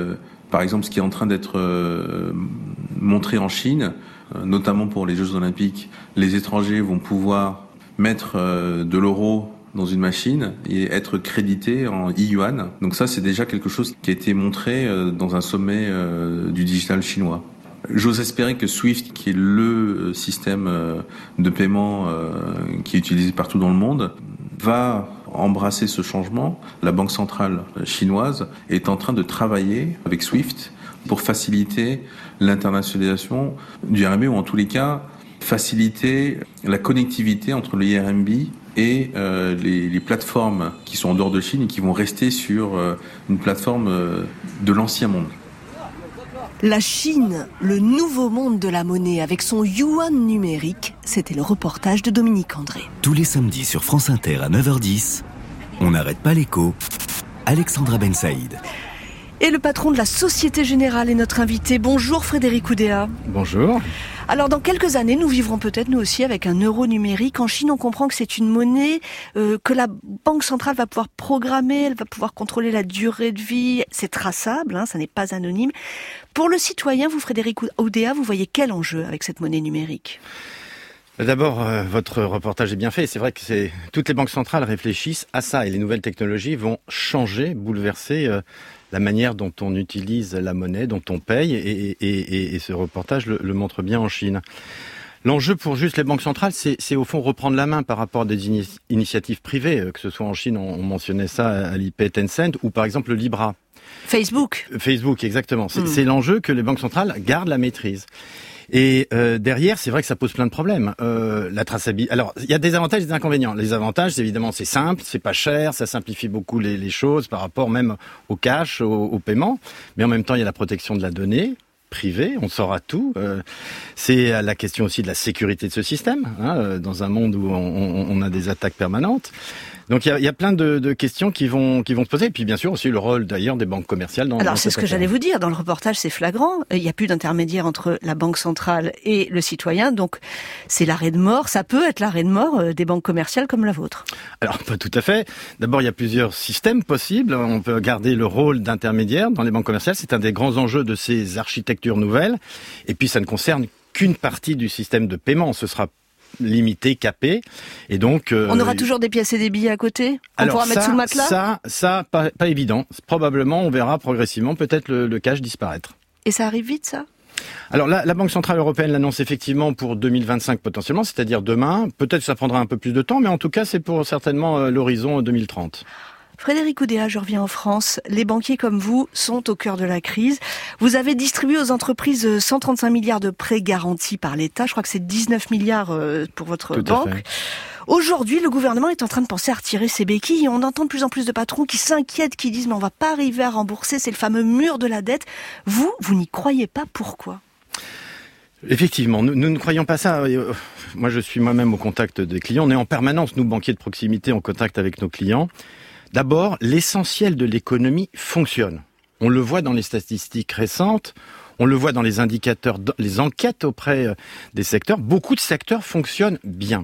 S1: par exemple ce qui est en train d'être montré en Chine, notamment pour les Jeux Olympiques, les étrangers vont pouvoir mettre de l'euro dans une machine et être crédité en e-yuan. Donc ça, c'est déjà quelque chose qui a été montré dans un sommet du digital chinois. J'ose espérer que SWIFT, qui est le système de paiement qui est utilisé partout dans le monde, va embrasser ce changement. La Banque centrale chinoise est en train de travailler avec SWIFT pour faciliter l'internationalisation du R M B, ou en tous les cas, faciliter la connectivité entre le R M B et euh, les, les plateformes qui sont en dehors de Chine et qui vont rester sur euh, une plateforme euh, de l'ancien monde.
S2: La Chine, le nouveau monde de la monnaie avec son yuan numérique, c'était le reportage de Dominique André.
S3: Tous les samedis sur France Inter à neuf heures dix, on n'arrête pas l'écho. Alexandra Ben Saïd.
S2: Et le patron de la Société Générale est notre invité. Bonjour Frédéric Oudéa.
S4: Bonjour.
S2: Alors dans quelques années, nous vivrons peut-être nous aussi avec un euro numérique. En Chine, on comprend que c'est une monnaie euh, que la Banque centrale va pouvoir programmer, elle va pouvoir contrôler la durée de vie. C'est traçable, hein, ça n'est pas anonyme. Pour le citoyen, vous Frédéric Oudéa, vous voyez quel enjeu avec cette monnaie numérique ?
S4: D'abord, euh, votre reportage est bien fait. C'est vrai que c'est toutes les banques centrales réfléchissent à ça et les nouvelles technologies vont changer, bouleverser euh, la manière dont on utilise la monnaie, dont on paye, et, et, et, et ce reportage le, le montre bien en Chine. L'enjeu pour juste les banques centrales, c'est, c'est au fond reprendre la main par rapport à des ini- initiatives privées, que ce soit en Chine, on mentionnait ça, Alipay, Tencent, ou par exemple le Libra.
S2: Facebook.
S4: Facebook, exactement. C'est,
S2: mmh.
S4: c'est l'enjeu que les banques centrales gardent la maîtrise. Et euh, derrière, c'est vrai que ça pose plein de problèmes. Euh, la traçabilité. Alors, il y a des avantages et des inconvénients. Les avantages, c'est évidemment, c'est simple, c'est pas cher, ça simplifie beaucoup les, les choses par rapport même au cash, au, au paiement. Mais en même temps, il y a la protection de la donnée privée, on saura tout. Euh, c'est la question aussi de la sécurité de ce système, hein, dans un monde où on, on, on a des attaques permanentes. Donc il y a, y a plein de, de questions qui vont qui vont se poser. Et puis bien sûr aussi le rôle d'ailleurs des banques commerciales dans.
S2: Alors
S4: dans
S2: c'est ce que
S4: affaire.
S2: J'allais vous dire. Dans le reportage, c'est flagrant. Il n'y a plus d'intermédiaire entre la banque centrale et le citoyen. Donc c'est l'arrêt de mort. Ça peut être l'arrêt de mort des banques commerciales comme la vôtre.
S4: Alors pas tout à fait. D'abord il y a plusieurs systèmes possibles. On peut garder le rôle d'intermédiaire dans les banques commerciales. C'est un des grands enjeux de ces architectures nouvelles. Et puis ça ne concerne qu'une partie du système de paiement. Ce sera limité, capé, et donc euh,
S2: on aura toujours des pièces et des billets à côté. On
S4: alors
S2: pourra
S4: ça,
S2: mettre sous le matelas.
S4: Ça, ça, pas, pas évident. Probablement, on verra progressivement peut-être le, le cash disparaître.
S2: Et ça arrive vite, ça ?
S4: Alors la, la Banque Centrale Européenne l'annonce effectivement pour deux mille vingt-cinq potentiellement, c'est-à-dire demain. Peut-être que ça prendra un peu plus de temps, mais en tout cas c'est pour certainement euh, l'horizon deux mille trente.
S2: Frédéric Oudéa, je reviens en France. Les banquiers comme vous sont au cœur de la crise. Vous avez distribué aux entreprises cent trente-cinq milliards de prêts garantis par l'État. Je crois que c'est dix-neuf milliards pour votre
S4: Tout
S2: banque.
S4: à fait.
S2: Aujourd'hui, le gouvernement est en train de penser à retirer ses béquilles et on entend de plus en plus de patrons qui s'inquiètent, qui disent mais on va pas arriver à rembourser, c'est le fameux mur de la dette. Vous, vous n'y croyez pas, pourquoi ?
S4: Effectivement, nous, nous ne croyons pas ça. Moi, je suis moi-même au contact des clients. On est en permanence, nous, banquiers de proximité, en contact avec nos clients. D'abord, l'essentiel de l'économie fonctionne. On le voit dans les statistiques récentes, on le voit dans les indicateurs, les enquêtes auprès des secteurs. Beaucoup de secteurs fonctionnent bien.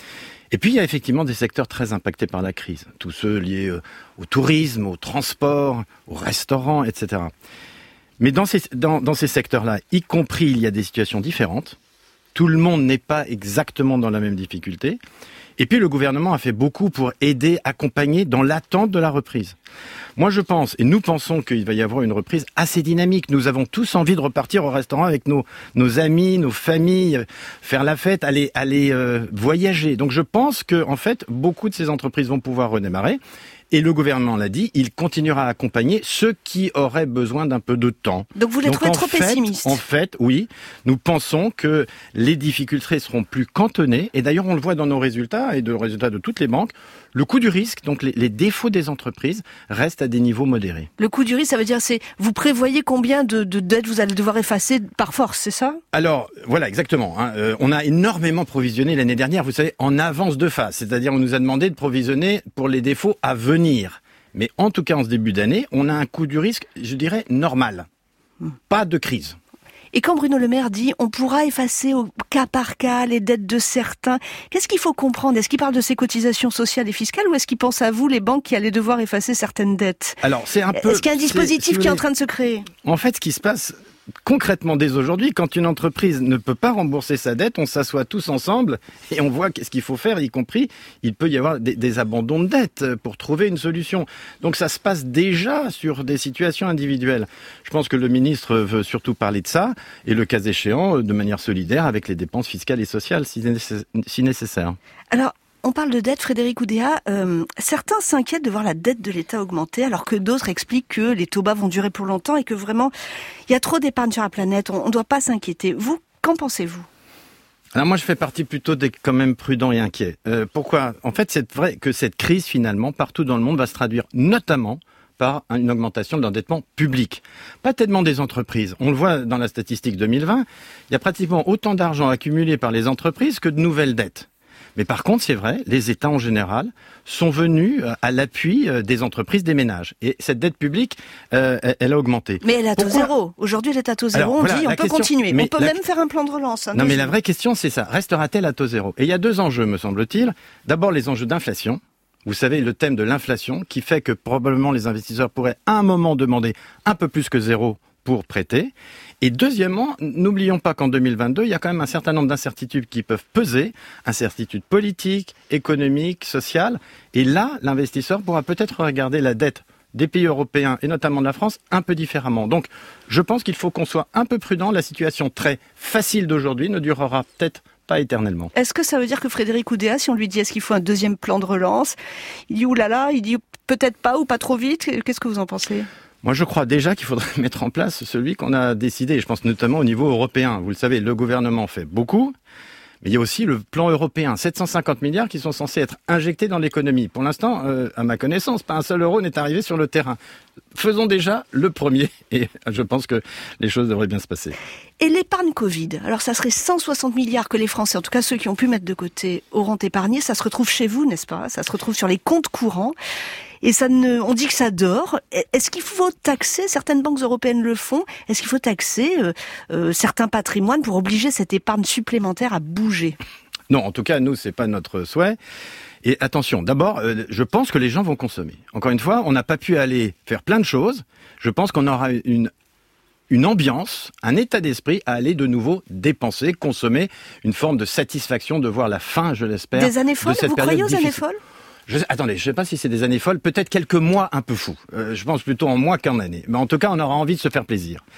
S4: Et puis, il y a effectivement des secteurs très impactés par la crise. Tous ceux liés au tourisme, au transport, au restaurant, et cetera. Mais dans ces, dans, dans ces secteurs-là, y compris, il y a des situations différentes. Tout le monde n'est pas exactement dans la même difficulté. Et puis le gouvernement a fait beaucoup pour aider, accompagner dans l'attente de la reprise. Moi je pense, et nous pensons qu'il va y avoir une reprise assez dynamique. Nous avons tous envie de repartir au restaurant avec nos, nos amis, nos familles, faire la fête, aller, aller euh, voyager. Donc je pense que en fait, beaucoup de ces entreprises vont pouvoir redémarrer. Et le gouvernement l'a dit, il continuera à accompagner ceux qui auraient besoin d'un peu de temps.
S2: Donc vous les trouvez trop
S4: fait,
S2: pessimistes ?
S4: En fait, oui. Nous pensons que les difficultés seront plus cantonnées. Et d'ailleurs, on le voit dans nos résultats et de résultats de toutes les banques. Le coût du risque, donc les, les défauts des entreprises, restent à des niveaux modérés.
S2: Le coût du risque, ça veut dire c'est vous prévoyez combien de, de dettes vous allez devoir effacer par force, c'est ça ?
S4: Alors, voilà, exactement. Hein. Euh, on a énormément provisionné l'année dernière, vous savez, en avance de phase. C'est-à-dire, on nous a demandé de provisionner pour les défauts à venir. Mais en tout cas, en ce début d'année, on a un coût du risque, je dirais, normal. Pas de crise.
S2: Et quand Bruno Le Maire dit on pourra effacer au cas par cas les dettes de certains, qu'est-ce qu'il faut comprendre ? Est-ce qu'il parle de ces cotisations sociales et fiscales ou est-ce qu'il pense à vous, les banques, qui allez devoir effacer certaines dettes ?
S4: Alors, c'est un peu...
S2: Est-ce qu'il y a un dispositif
S4: si
S2: qui est en train de se créer ?
S4: En fait, ce qui se passe concrètement dès aujourd'hui, quand une entreprise ne peut pas rembourser sa dette, on s'assoit tous ensemble et on voit qu'est-ce qu'il faut faire, y compris, il peut y avoir des, des abandons de dette pour trouver une solution. Donc ça se passe déjà sur des situations individuelles. Je pense que le ministre veut surtout parler de ça et le cas échéant, de manière solidaire, avec les dépenses fiscales et sociales si, nécess- si nécessaire.
S2: Alors, on parle de dette, Frédéric Oudéa. Euh, certains s'inquiètent de voir la dette de l'État augmenter, alors que d'autres expliquent que les taux bas vont durer pour longtemps et que vraiment, il y a trop d'épargne sur la planète. On ne doit pas s'inquiéter. Vous, qu'en pensez-vous ?
S4: Alors moi, je fais partie plutôt des quand même prudents et inquiets. Euh, pourquoi ? En fait, c'est vrai que cette crise, finalement, partout dans le monde, va se traduire notamment par une augmentation de l'endettement public. Pas tellement des entreprises. On le voit dans la statistique deux mille vingt, il y a pratiquement autant d'argent accumulé par les entreprises que de nouvelles dettes. Mais par contre, c'est vrai, les États en général sont venus à l'appui des entreprises, des ménages. Et cette dette publique, euh, elle a augmenté.
S2: Mais elle est à taux
S4: Pourquoi
S2: zéro. Aujourd'hui, elle est à taux zéro.
S4: Alors,
S2: On
S4: voilà,
S2: dit, on peut
S4: question,
S2: continuer. On peut
S4: la...
S2: même faire un plan de relance. Hein,
S4: non, mais
S2: deuxième.
S4: la vraie question, c'est ça. Restera-t-elle à taux zéro ? Et il y a deux enjeux, me semble-t-il. D'abord, les enjeux d'inflation. Vous savez, le thème de l'inflation, qui fait que probablement les investisseurs pourraient à un moment demander un peu plus que zéro pour prêter. Et deuxièmement, n'oublions pas qu'en deux mille vingt-deux, il y a quand même un certain nombre d'incertitudes qui peuvent peser, incertitudes politiques, économiques, sociales. Et là, l'investisseur pourra peut-être regarder la dette des pays européens, et notamment de la France, un peu différemment. Donc, je pense qu'il faut qu'on soit un peu prudent. La situation très facile d'aujourd'hui ne durera peut-être pas éternellement.
S2: Est-ce que ça veut dire que Frédéric Oudéa, si on lui dit est-ce qu'il faut un deuxième plan de relance, il dit oulala, il dit peut-être pas ou pas trop vite. Qu'est-ce que vous en pensez ?
S4: Moi, je crois déjà qu'il faudrait mettre en place celui qu'on a décidé. Je pense notamment au niveau européen. Vous le savez, le gouvernement fait beaucoup, mais il y a aussi le plan européen. sept cent cinquante milliards qui sont censés être injectés dans l'économie. Pour l'instant, euh, à ma connaissance, pas un seul euro n'est arrivé sur le terrain. Faisons déjà le premier et je pense que les choses devraient bien se passer.
S2: Et l'épargne Covid, alors ça serait cent soixante milliards que les Français, en tout cas ceux qui ont pu mettre de côté, auront épargné. Ça se retrouve chez vous, n'est-ce pas ? Ça se retrouve sur les comptes courants. Et ça ne, on dit que ça dort. Est-ce qu'il faut taxer, certaines banques européennes le font, est-ce qu'il faut taxer euh, euh, certains patrimoines pour obliger cette épargne supplémentaire à bouger ?
S4: Non, en tout cas, nous, c'est pas notre souhait. Et attention, d'abord, euh, je pense que les gens vont consommer. Encore une fois, on n'a pas pu aller faire plein de choses. Je pense qu'on aura une une ambiance, un état d'esprit à aller de nouveau dépenser, consommer, une forme de satisfaction de voir la fin, je l'espère.
S2: Des années folles ? Vous croyez aux années folles ?
S4: Je, attendez, je ne sais pas si c'est des années folles, peut-être quelques mois un peu fous. Euh, je pense plutôt en mois qu'en années. Mais en tout cas, on aura envie de se faire plaisir.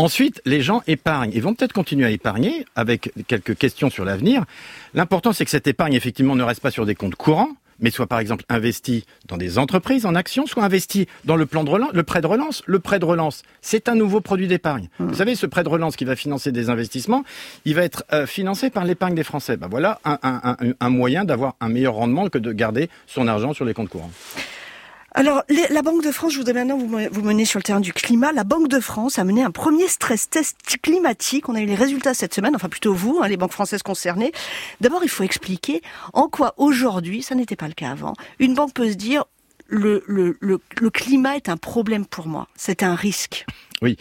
S4: Ensuite, les gens épargnent. Ils vont peut-être continuer à épargner avec quelques questions sur l'avenir. L'important, c'est que cette épargne, effectivement, ne reste pas sur des comptes courants, mais soit par exemple investi dans des entreprises en actions, soit investi dans le plan de relance, le prêt de relance. Le prêt de relance, c'est un nouveau produit d'épargne. Mmh. Vous savez, ce prêt de relance qui va financer des investissements, il va être euh, financé par l'épargne des Français. Ben voilà un, un, un, un moyen d'avoir un meilleur rendement que de garder son argent sur les comptes courants.
S2: Alors, les, la Banque de France, je voudrais maintenant vous, vous mener sur le terrain du climat. La Banque de France a mené un premier stress test climatique. On a eu les résultats cette semaine, enfin plutôt vous, hein, les banques françaises concernées. D'abord, il faut expliquer en quoi aujourd'hui, ça n'était pas le cas avant, une banque peut se dire le, le, le, le climat est un problème pour moi, c'est un risque.
S4: Oui.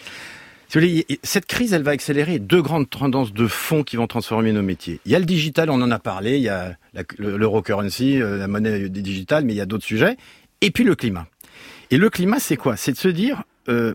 S4: Cette crise, elle va accélérer deux grandes tendances de fond qui vont transformer nos métiers. Il y a le digital, on en a parlé, il y a l'eurocurrency, la monnaie digitale, mais il y a d'autres sujets. Et puis le climat. Et le climat, c'est quoi? C'est de se dire, euh,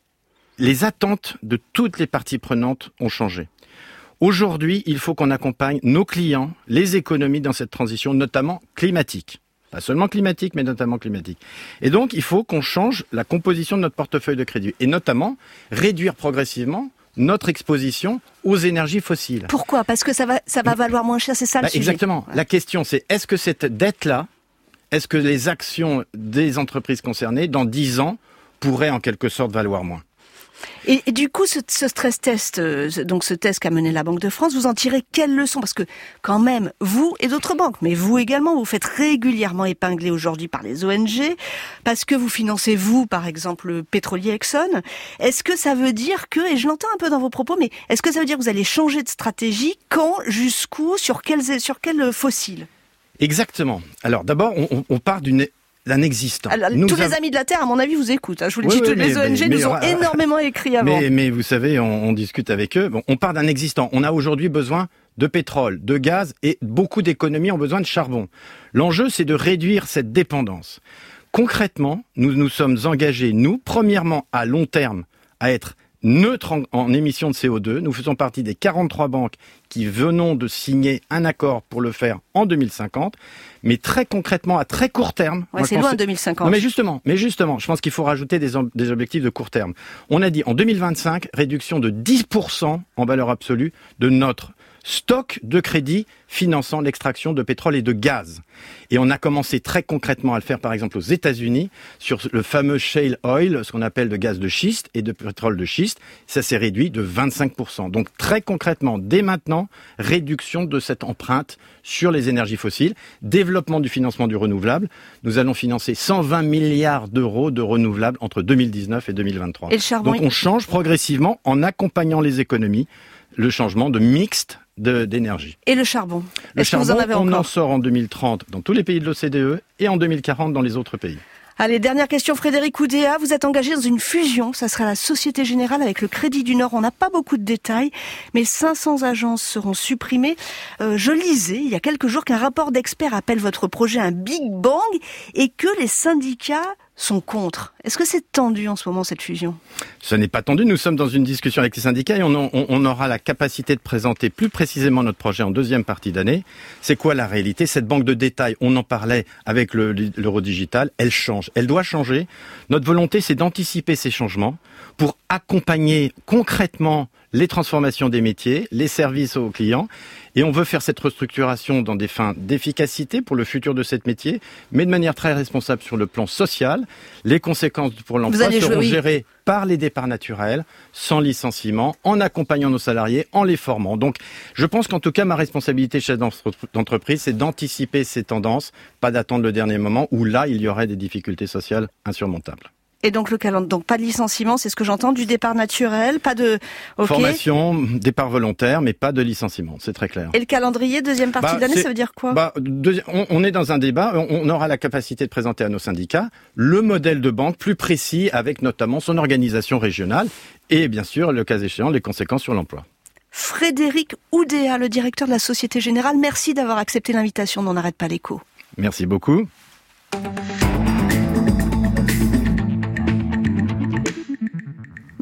S4: les attentes de toutes les parties prenantes ont changé. Aujourd'hui, il faut qu'on accompagne nos clients, les économies dans cette transition, notamment climatique. Pas seulement climatique, mais notamment climatique. Et donc, il faut qu'on change la composition de notre portefeuille de crédit. Et notamment, réduire progressivement notre exposition aux énergies fossiles.
S2: Pourquoi? Parce que ça va, ça va valoir moins cher, c'est ça le
S4: bah,
S2: sujet.
S4: Exactement. Ouais. La question, c'est est-ce que cette dette-là, est-ce que les actions des entreprises concernées, dans dix ans, pourraient en quelque sorte valoir moins?
S2: Et, et du coup, ce, ce stress test, euh, donc ce test qu'a mené la Banque de France, vous en tirez quelles leçons? Parce que quand même, vous et d'autres banques, mais vous également, vous faites régulièrement épingler aujourd'hui par les O N G, parce que vous financez, vous, par exemple, le pétrolier Exxon. Est-ce que ça veut dire que, et je l'entends un peu dans vos propos, mais est-ce que ça veut dire que vous allez changer de stratégie? Quand? Jusqu'où? Sur quels, sur quels fossiles?
S4: Exactement. Alors d'abord, on, on part d'une d'un existant.
S2: Alors,
S4: nous
S2: tous
S4: av...
S2: les amis de la Terre, à mon avis, vous écoutent. Hein. Je vous le
S4: oui,
S2: dis,
S4: oui,
S2: toutes
S4: mais,
S2: les O N G
S4: mais,
S2: nous
S4: mais,
S2: ont
S4: mais,
S2: énormément écrit avant.
S4: Mais, mais vous savez, on, on discute avec eux. Bon, on part d'un existant. On a aujourd'hui besoin de pétrole, de gaz, et beaucoup d'économies ont besoin de charbon. L'enjeu, c'est de réduire cette dépendance. Concrètement, nous nous sommes engagés, nous, premièrement, à long terme, à être neutre en, en émissions de C O deux. Nous faisons partie des quarante-trois banques qui venons de signer un accord pour le faire en deux mille cinquante. Mais très concrètement, à très court terme...
S2: Ouais, c'est loin, deux mille cinquante.
S4: Non, mais justement, mais justement, je pense qu'il faut rajouter des, des objectifs de court terme. On a dit en deux mille vingt-cinq, réduction de dix pour cent en valeur absolue de notre stock de crédit finançant l'extraction de pétrole et de gaz. Et on a commencé très concrètement à le faire, par exemple, aux États-Unis, sur le fameux shale oil, ce qu'on appelle de gaz de schiste et de pétrole de schiste. Ça s'est réduit de vingt-cinq pour cent. Donc, très concrètement, dès maintenant, réduction de cette empreinte sur les énergies fossiles, développement du financement du renouvelable. Nous allons financer cent vingt milliards d'euros de renouvelables entre deux mille dix-neuf et deux mille vingt-trois.
S2: Et le charbon,
S4: donc, on change progressivement en accompagnant les économies, le changement de mixte de, d'énergie.
S2: Et le charbon?
S4: Le
S2: Est-ce
S4: charbon,
S2: que vous en avez
S4: on
S2: encore?
S4: en sort en deux mille trente dans tous les pays de l'O C D E et en deux mille quarante dans les autres pays.
S2: Allez, dernière question, Frédéric Oudéa. Vous êtes engagé dans une fusion, ça sera la Société Générale avec le Crédit du Nord. On n'a pas beaucoup de détails, mais cinq cents agences seront supprimées. Euh, je lisais il y a quelques jours qu'un rapport d'experts appelle votre projet un Big Bang et que les syndicats sont contre. Est-ce que c'est tendu en ce moment, cette fusion?
S4: Ce n'est pas tendu. Nous sommes dans une discussion avec les syndicats et on, on, on aura la capacité de présenter plus précisément notre projet en deuxième partie d'année. C'est quoi la réalité? Cette banque de détails, on en parlait avec le, l'euro digital, elle change. Elle doit changer. Notre volonté, c'est d'anticiper ces changements pour accompagner concrètement les transformations des métiers, les services aux clients. Et on veut faire cette restructuration dans des fins d'efficacité pour le futur de cette métier, mais de manière très responsable sur le plan social. Les conséquences pour l'emploi seront jouer, oui. gérées par les départs naturels, sans licenciement, en accompagnant nos salariés, en les formant. Donc, je pense qu'en tout cas, ma responsabilité chef d'entreprise, c'est d'anticiper ces tendances, pas d'attendre le dernier moment où là, il y aurait des difficultés sociales insurmontables.
S2: Et donc le calendrier, donc pas de licenciement, c'est ce que j'entends, du départ naturel, pas de okay.
S4: Formation, départ volontaire, mais pas de licenciement, c'est très clair.
S2: Et le calendrier, deuxième partie bah, de l'année, ça veut dire quoi?
S4: bah, deuxi- on, on est dans un débat, on, on aura la capacité de présenter à nos syndicats le modèle de banque plus précis, avec notamment son organisation régionale et bien sûr, le cas échéant, les conséquences sur l'emploi.
S2: Frédéric Oudéa, le directeur de la Société Générale, merci d'avoir accepté l'invitation d'On n'arrête pas l'écho.
S4: Merci beaucoup.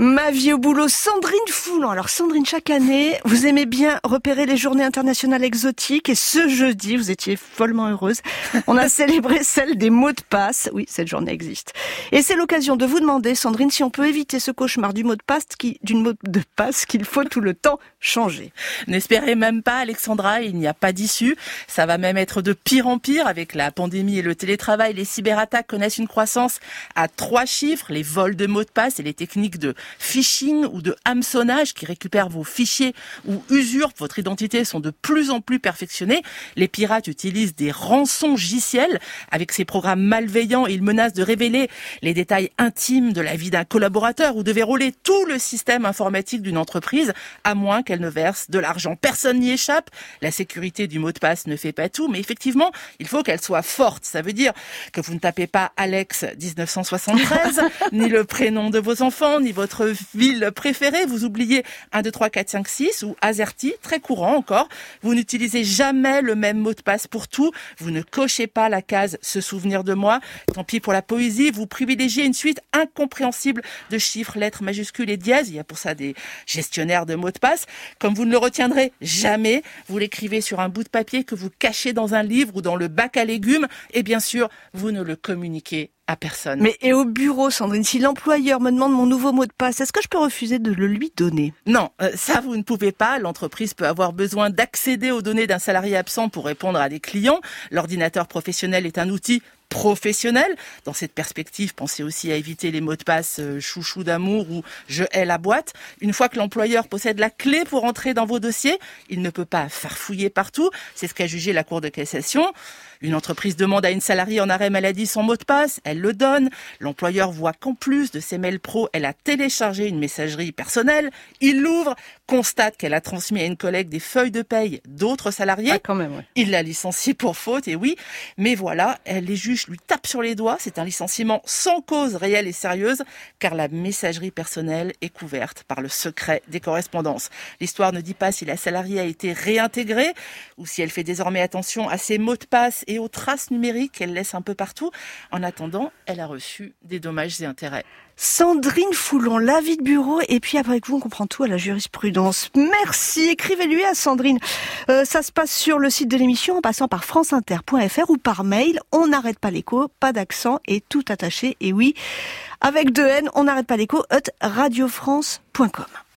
S2: Ma vie au boulot, Sandrine Foulan. Alors Sandrine, chaque année, vous aimez bien repérer les journées internationales exotiques et ce jeudi, vous étiez follement heureuse. On a célébré celle des mots de passe. Oui, cette journée existe. Et c'est l'occasion de vous demander, Sandrine, si on peut éviter ce cauchemar du mot de passe qui, d'une mot de passe qu'il faut tout le temps changer.
S9: N'espérez même pas, Alexandra, il n'y a pas d'issue. Ça va même être de pire en pire avec la pandémie et le télétravail. Les cyberattaques connaissent une croissance à trois chiffres. Les vols de mots de passe et les techniques de phishing ou de hameçonnage qui récupèrent vos fichiers ou usurpent votre identité sont de plus en plus perfectionnés. Les pirates utilisent des rançongiciels. Avec ces programmes malveillants, ils menacent de révéler les détails intimes de la vie d'un collaborateur ou de verrouiller tout le système informatique d'une entreprise, à moins qu'elle ne verse de l'argent. Personne n'y échappe. La sécurité du mot de passe ne fait pas tout, mais effectivement, il faut qu'elle soit forte. Ça veut dire que vous ne tapez pas Alex dix-neuf cent soixante-treize, ni le prénom de vos enfants, ni votre ville préférée. Vous oubliez un, deux, trois, quatre, cinq, six ou AZERTY, très courant encore. Vous n'utilisez jamais le même mot de passe pour tout. Vous ne cochez pas la case « se souvenir de moi ». Tant pis pour la poésie, vous privilégiez une suite incompréhensible de chiffres, lettres, majuscules et dièses. Il y a pour ça des gestionnaires de mots de passe. Comme vous ne le retiendrez jamais, vous l'écrivez sur un bout de papier que vous cachez dans un livre ou dans le bac à légumes. Et bien sûr, vous ne le communiquez à personne.
S2: Mais et au bureau, Sandrine, si l'employeur me demande mon nouveau mot de passe, est-ce que je peux refuser de le lui donner?
S9: Non, euh, ça vous ne pouvez pas. L'entreprise peut avoir besoin d'accéder aux données d'un salarié absent pour répondre à des clients. L'ordinateur professionnel est un outil professionnel. Dans cette perspective, pensez aussi à éviter les mots de passe euh, chouchou d'amour ou je hais la boîte. Une fois que l'employeur possède la clé pour entrer dans vos dossiers, il ne peut pas farfouiller partout. C'est ce qu'a jugé la Cour de cassation. Une entreprise demande à une salariée en arrêt maladie son mot de passe, elle le donne. L'employeur voit qu'en plus de ses mails pro, elle a téléchargé une messagerie personnelle. Il l'ouvre, constate qu'elle a transmis à une collègue des feuilles de paye d'autres salariés.
S2: Ah, quand même, ouais.
S9: Il la licencie pour faute, et oui. Mais voilà, les juges lui tapent sur les doigts. C'est un licenciement sans cause réelle et sérieuse, car la messagerie personnelle est couverte par le secret des correspondances. L'histoire ne dit pas si la salariée a été réintégrée ou si elle fait désormais attention à ses mots de passe et aux traces numériques qu'elle laisse un peu partout. En attendant, elle a reçu des dommages et intérêts.
S2: Sandrine Foulan, la vie de bureau, et puis avec vous on comprend tout à la jurisprudence. Merci, écrivez-lui à Sandrine. Euh, ça se passe sur le site de l'émission en passant par franceinter point f r ou par mail. On n'arrête pas l'écho, pas d'accent et tout attaché. Et oui, avec deux N, on n'arrête pas l'écho, at radiofrance point com.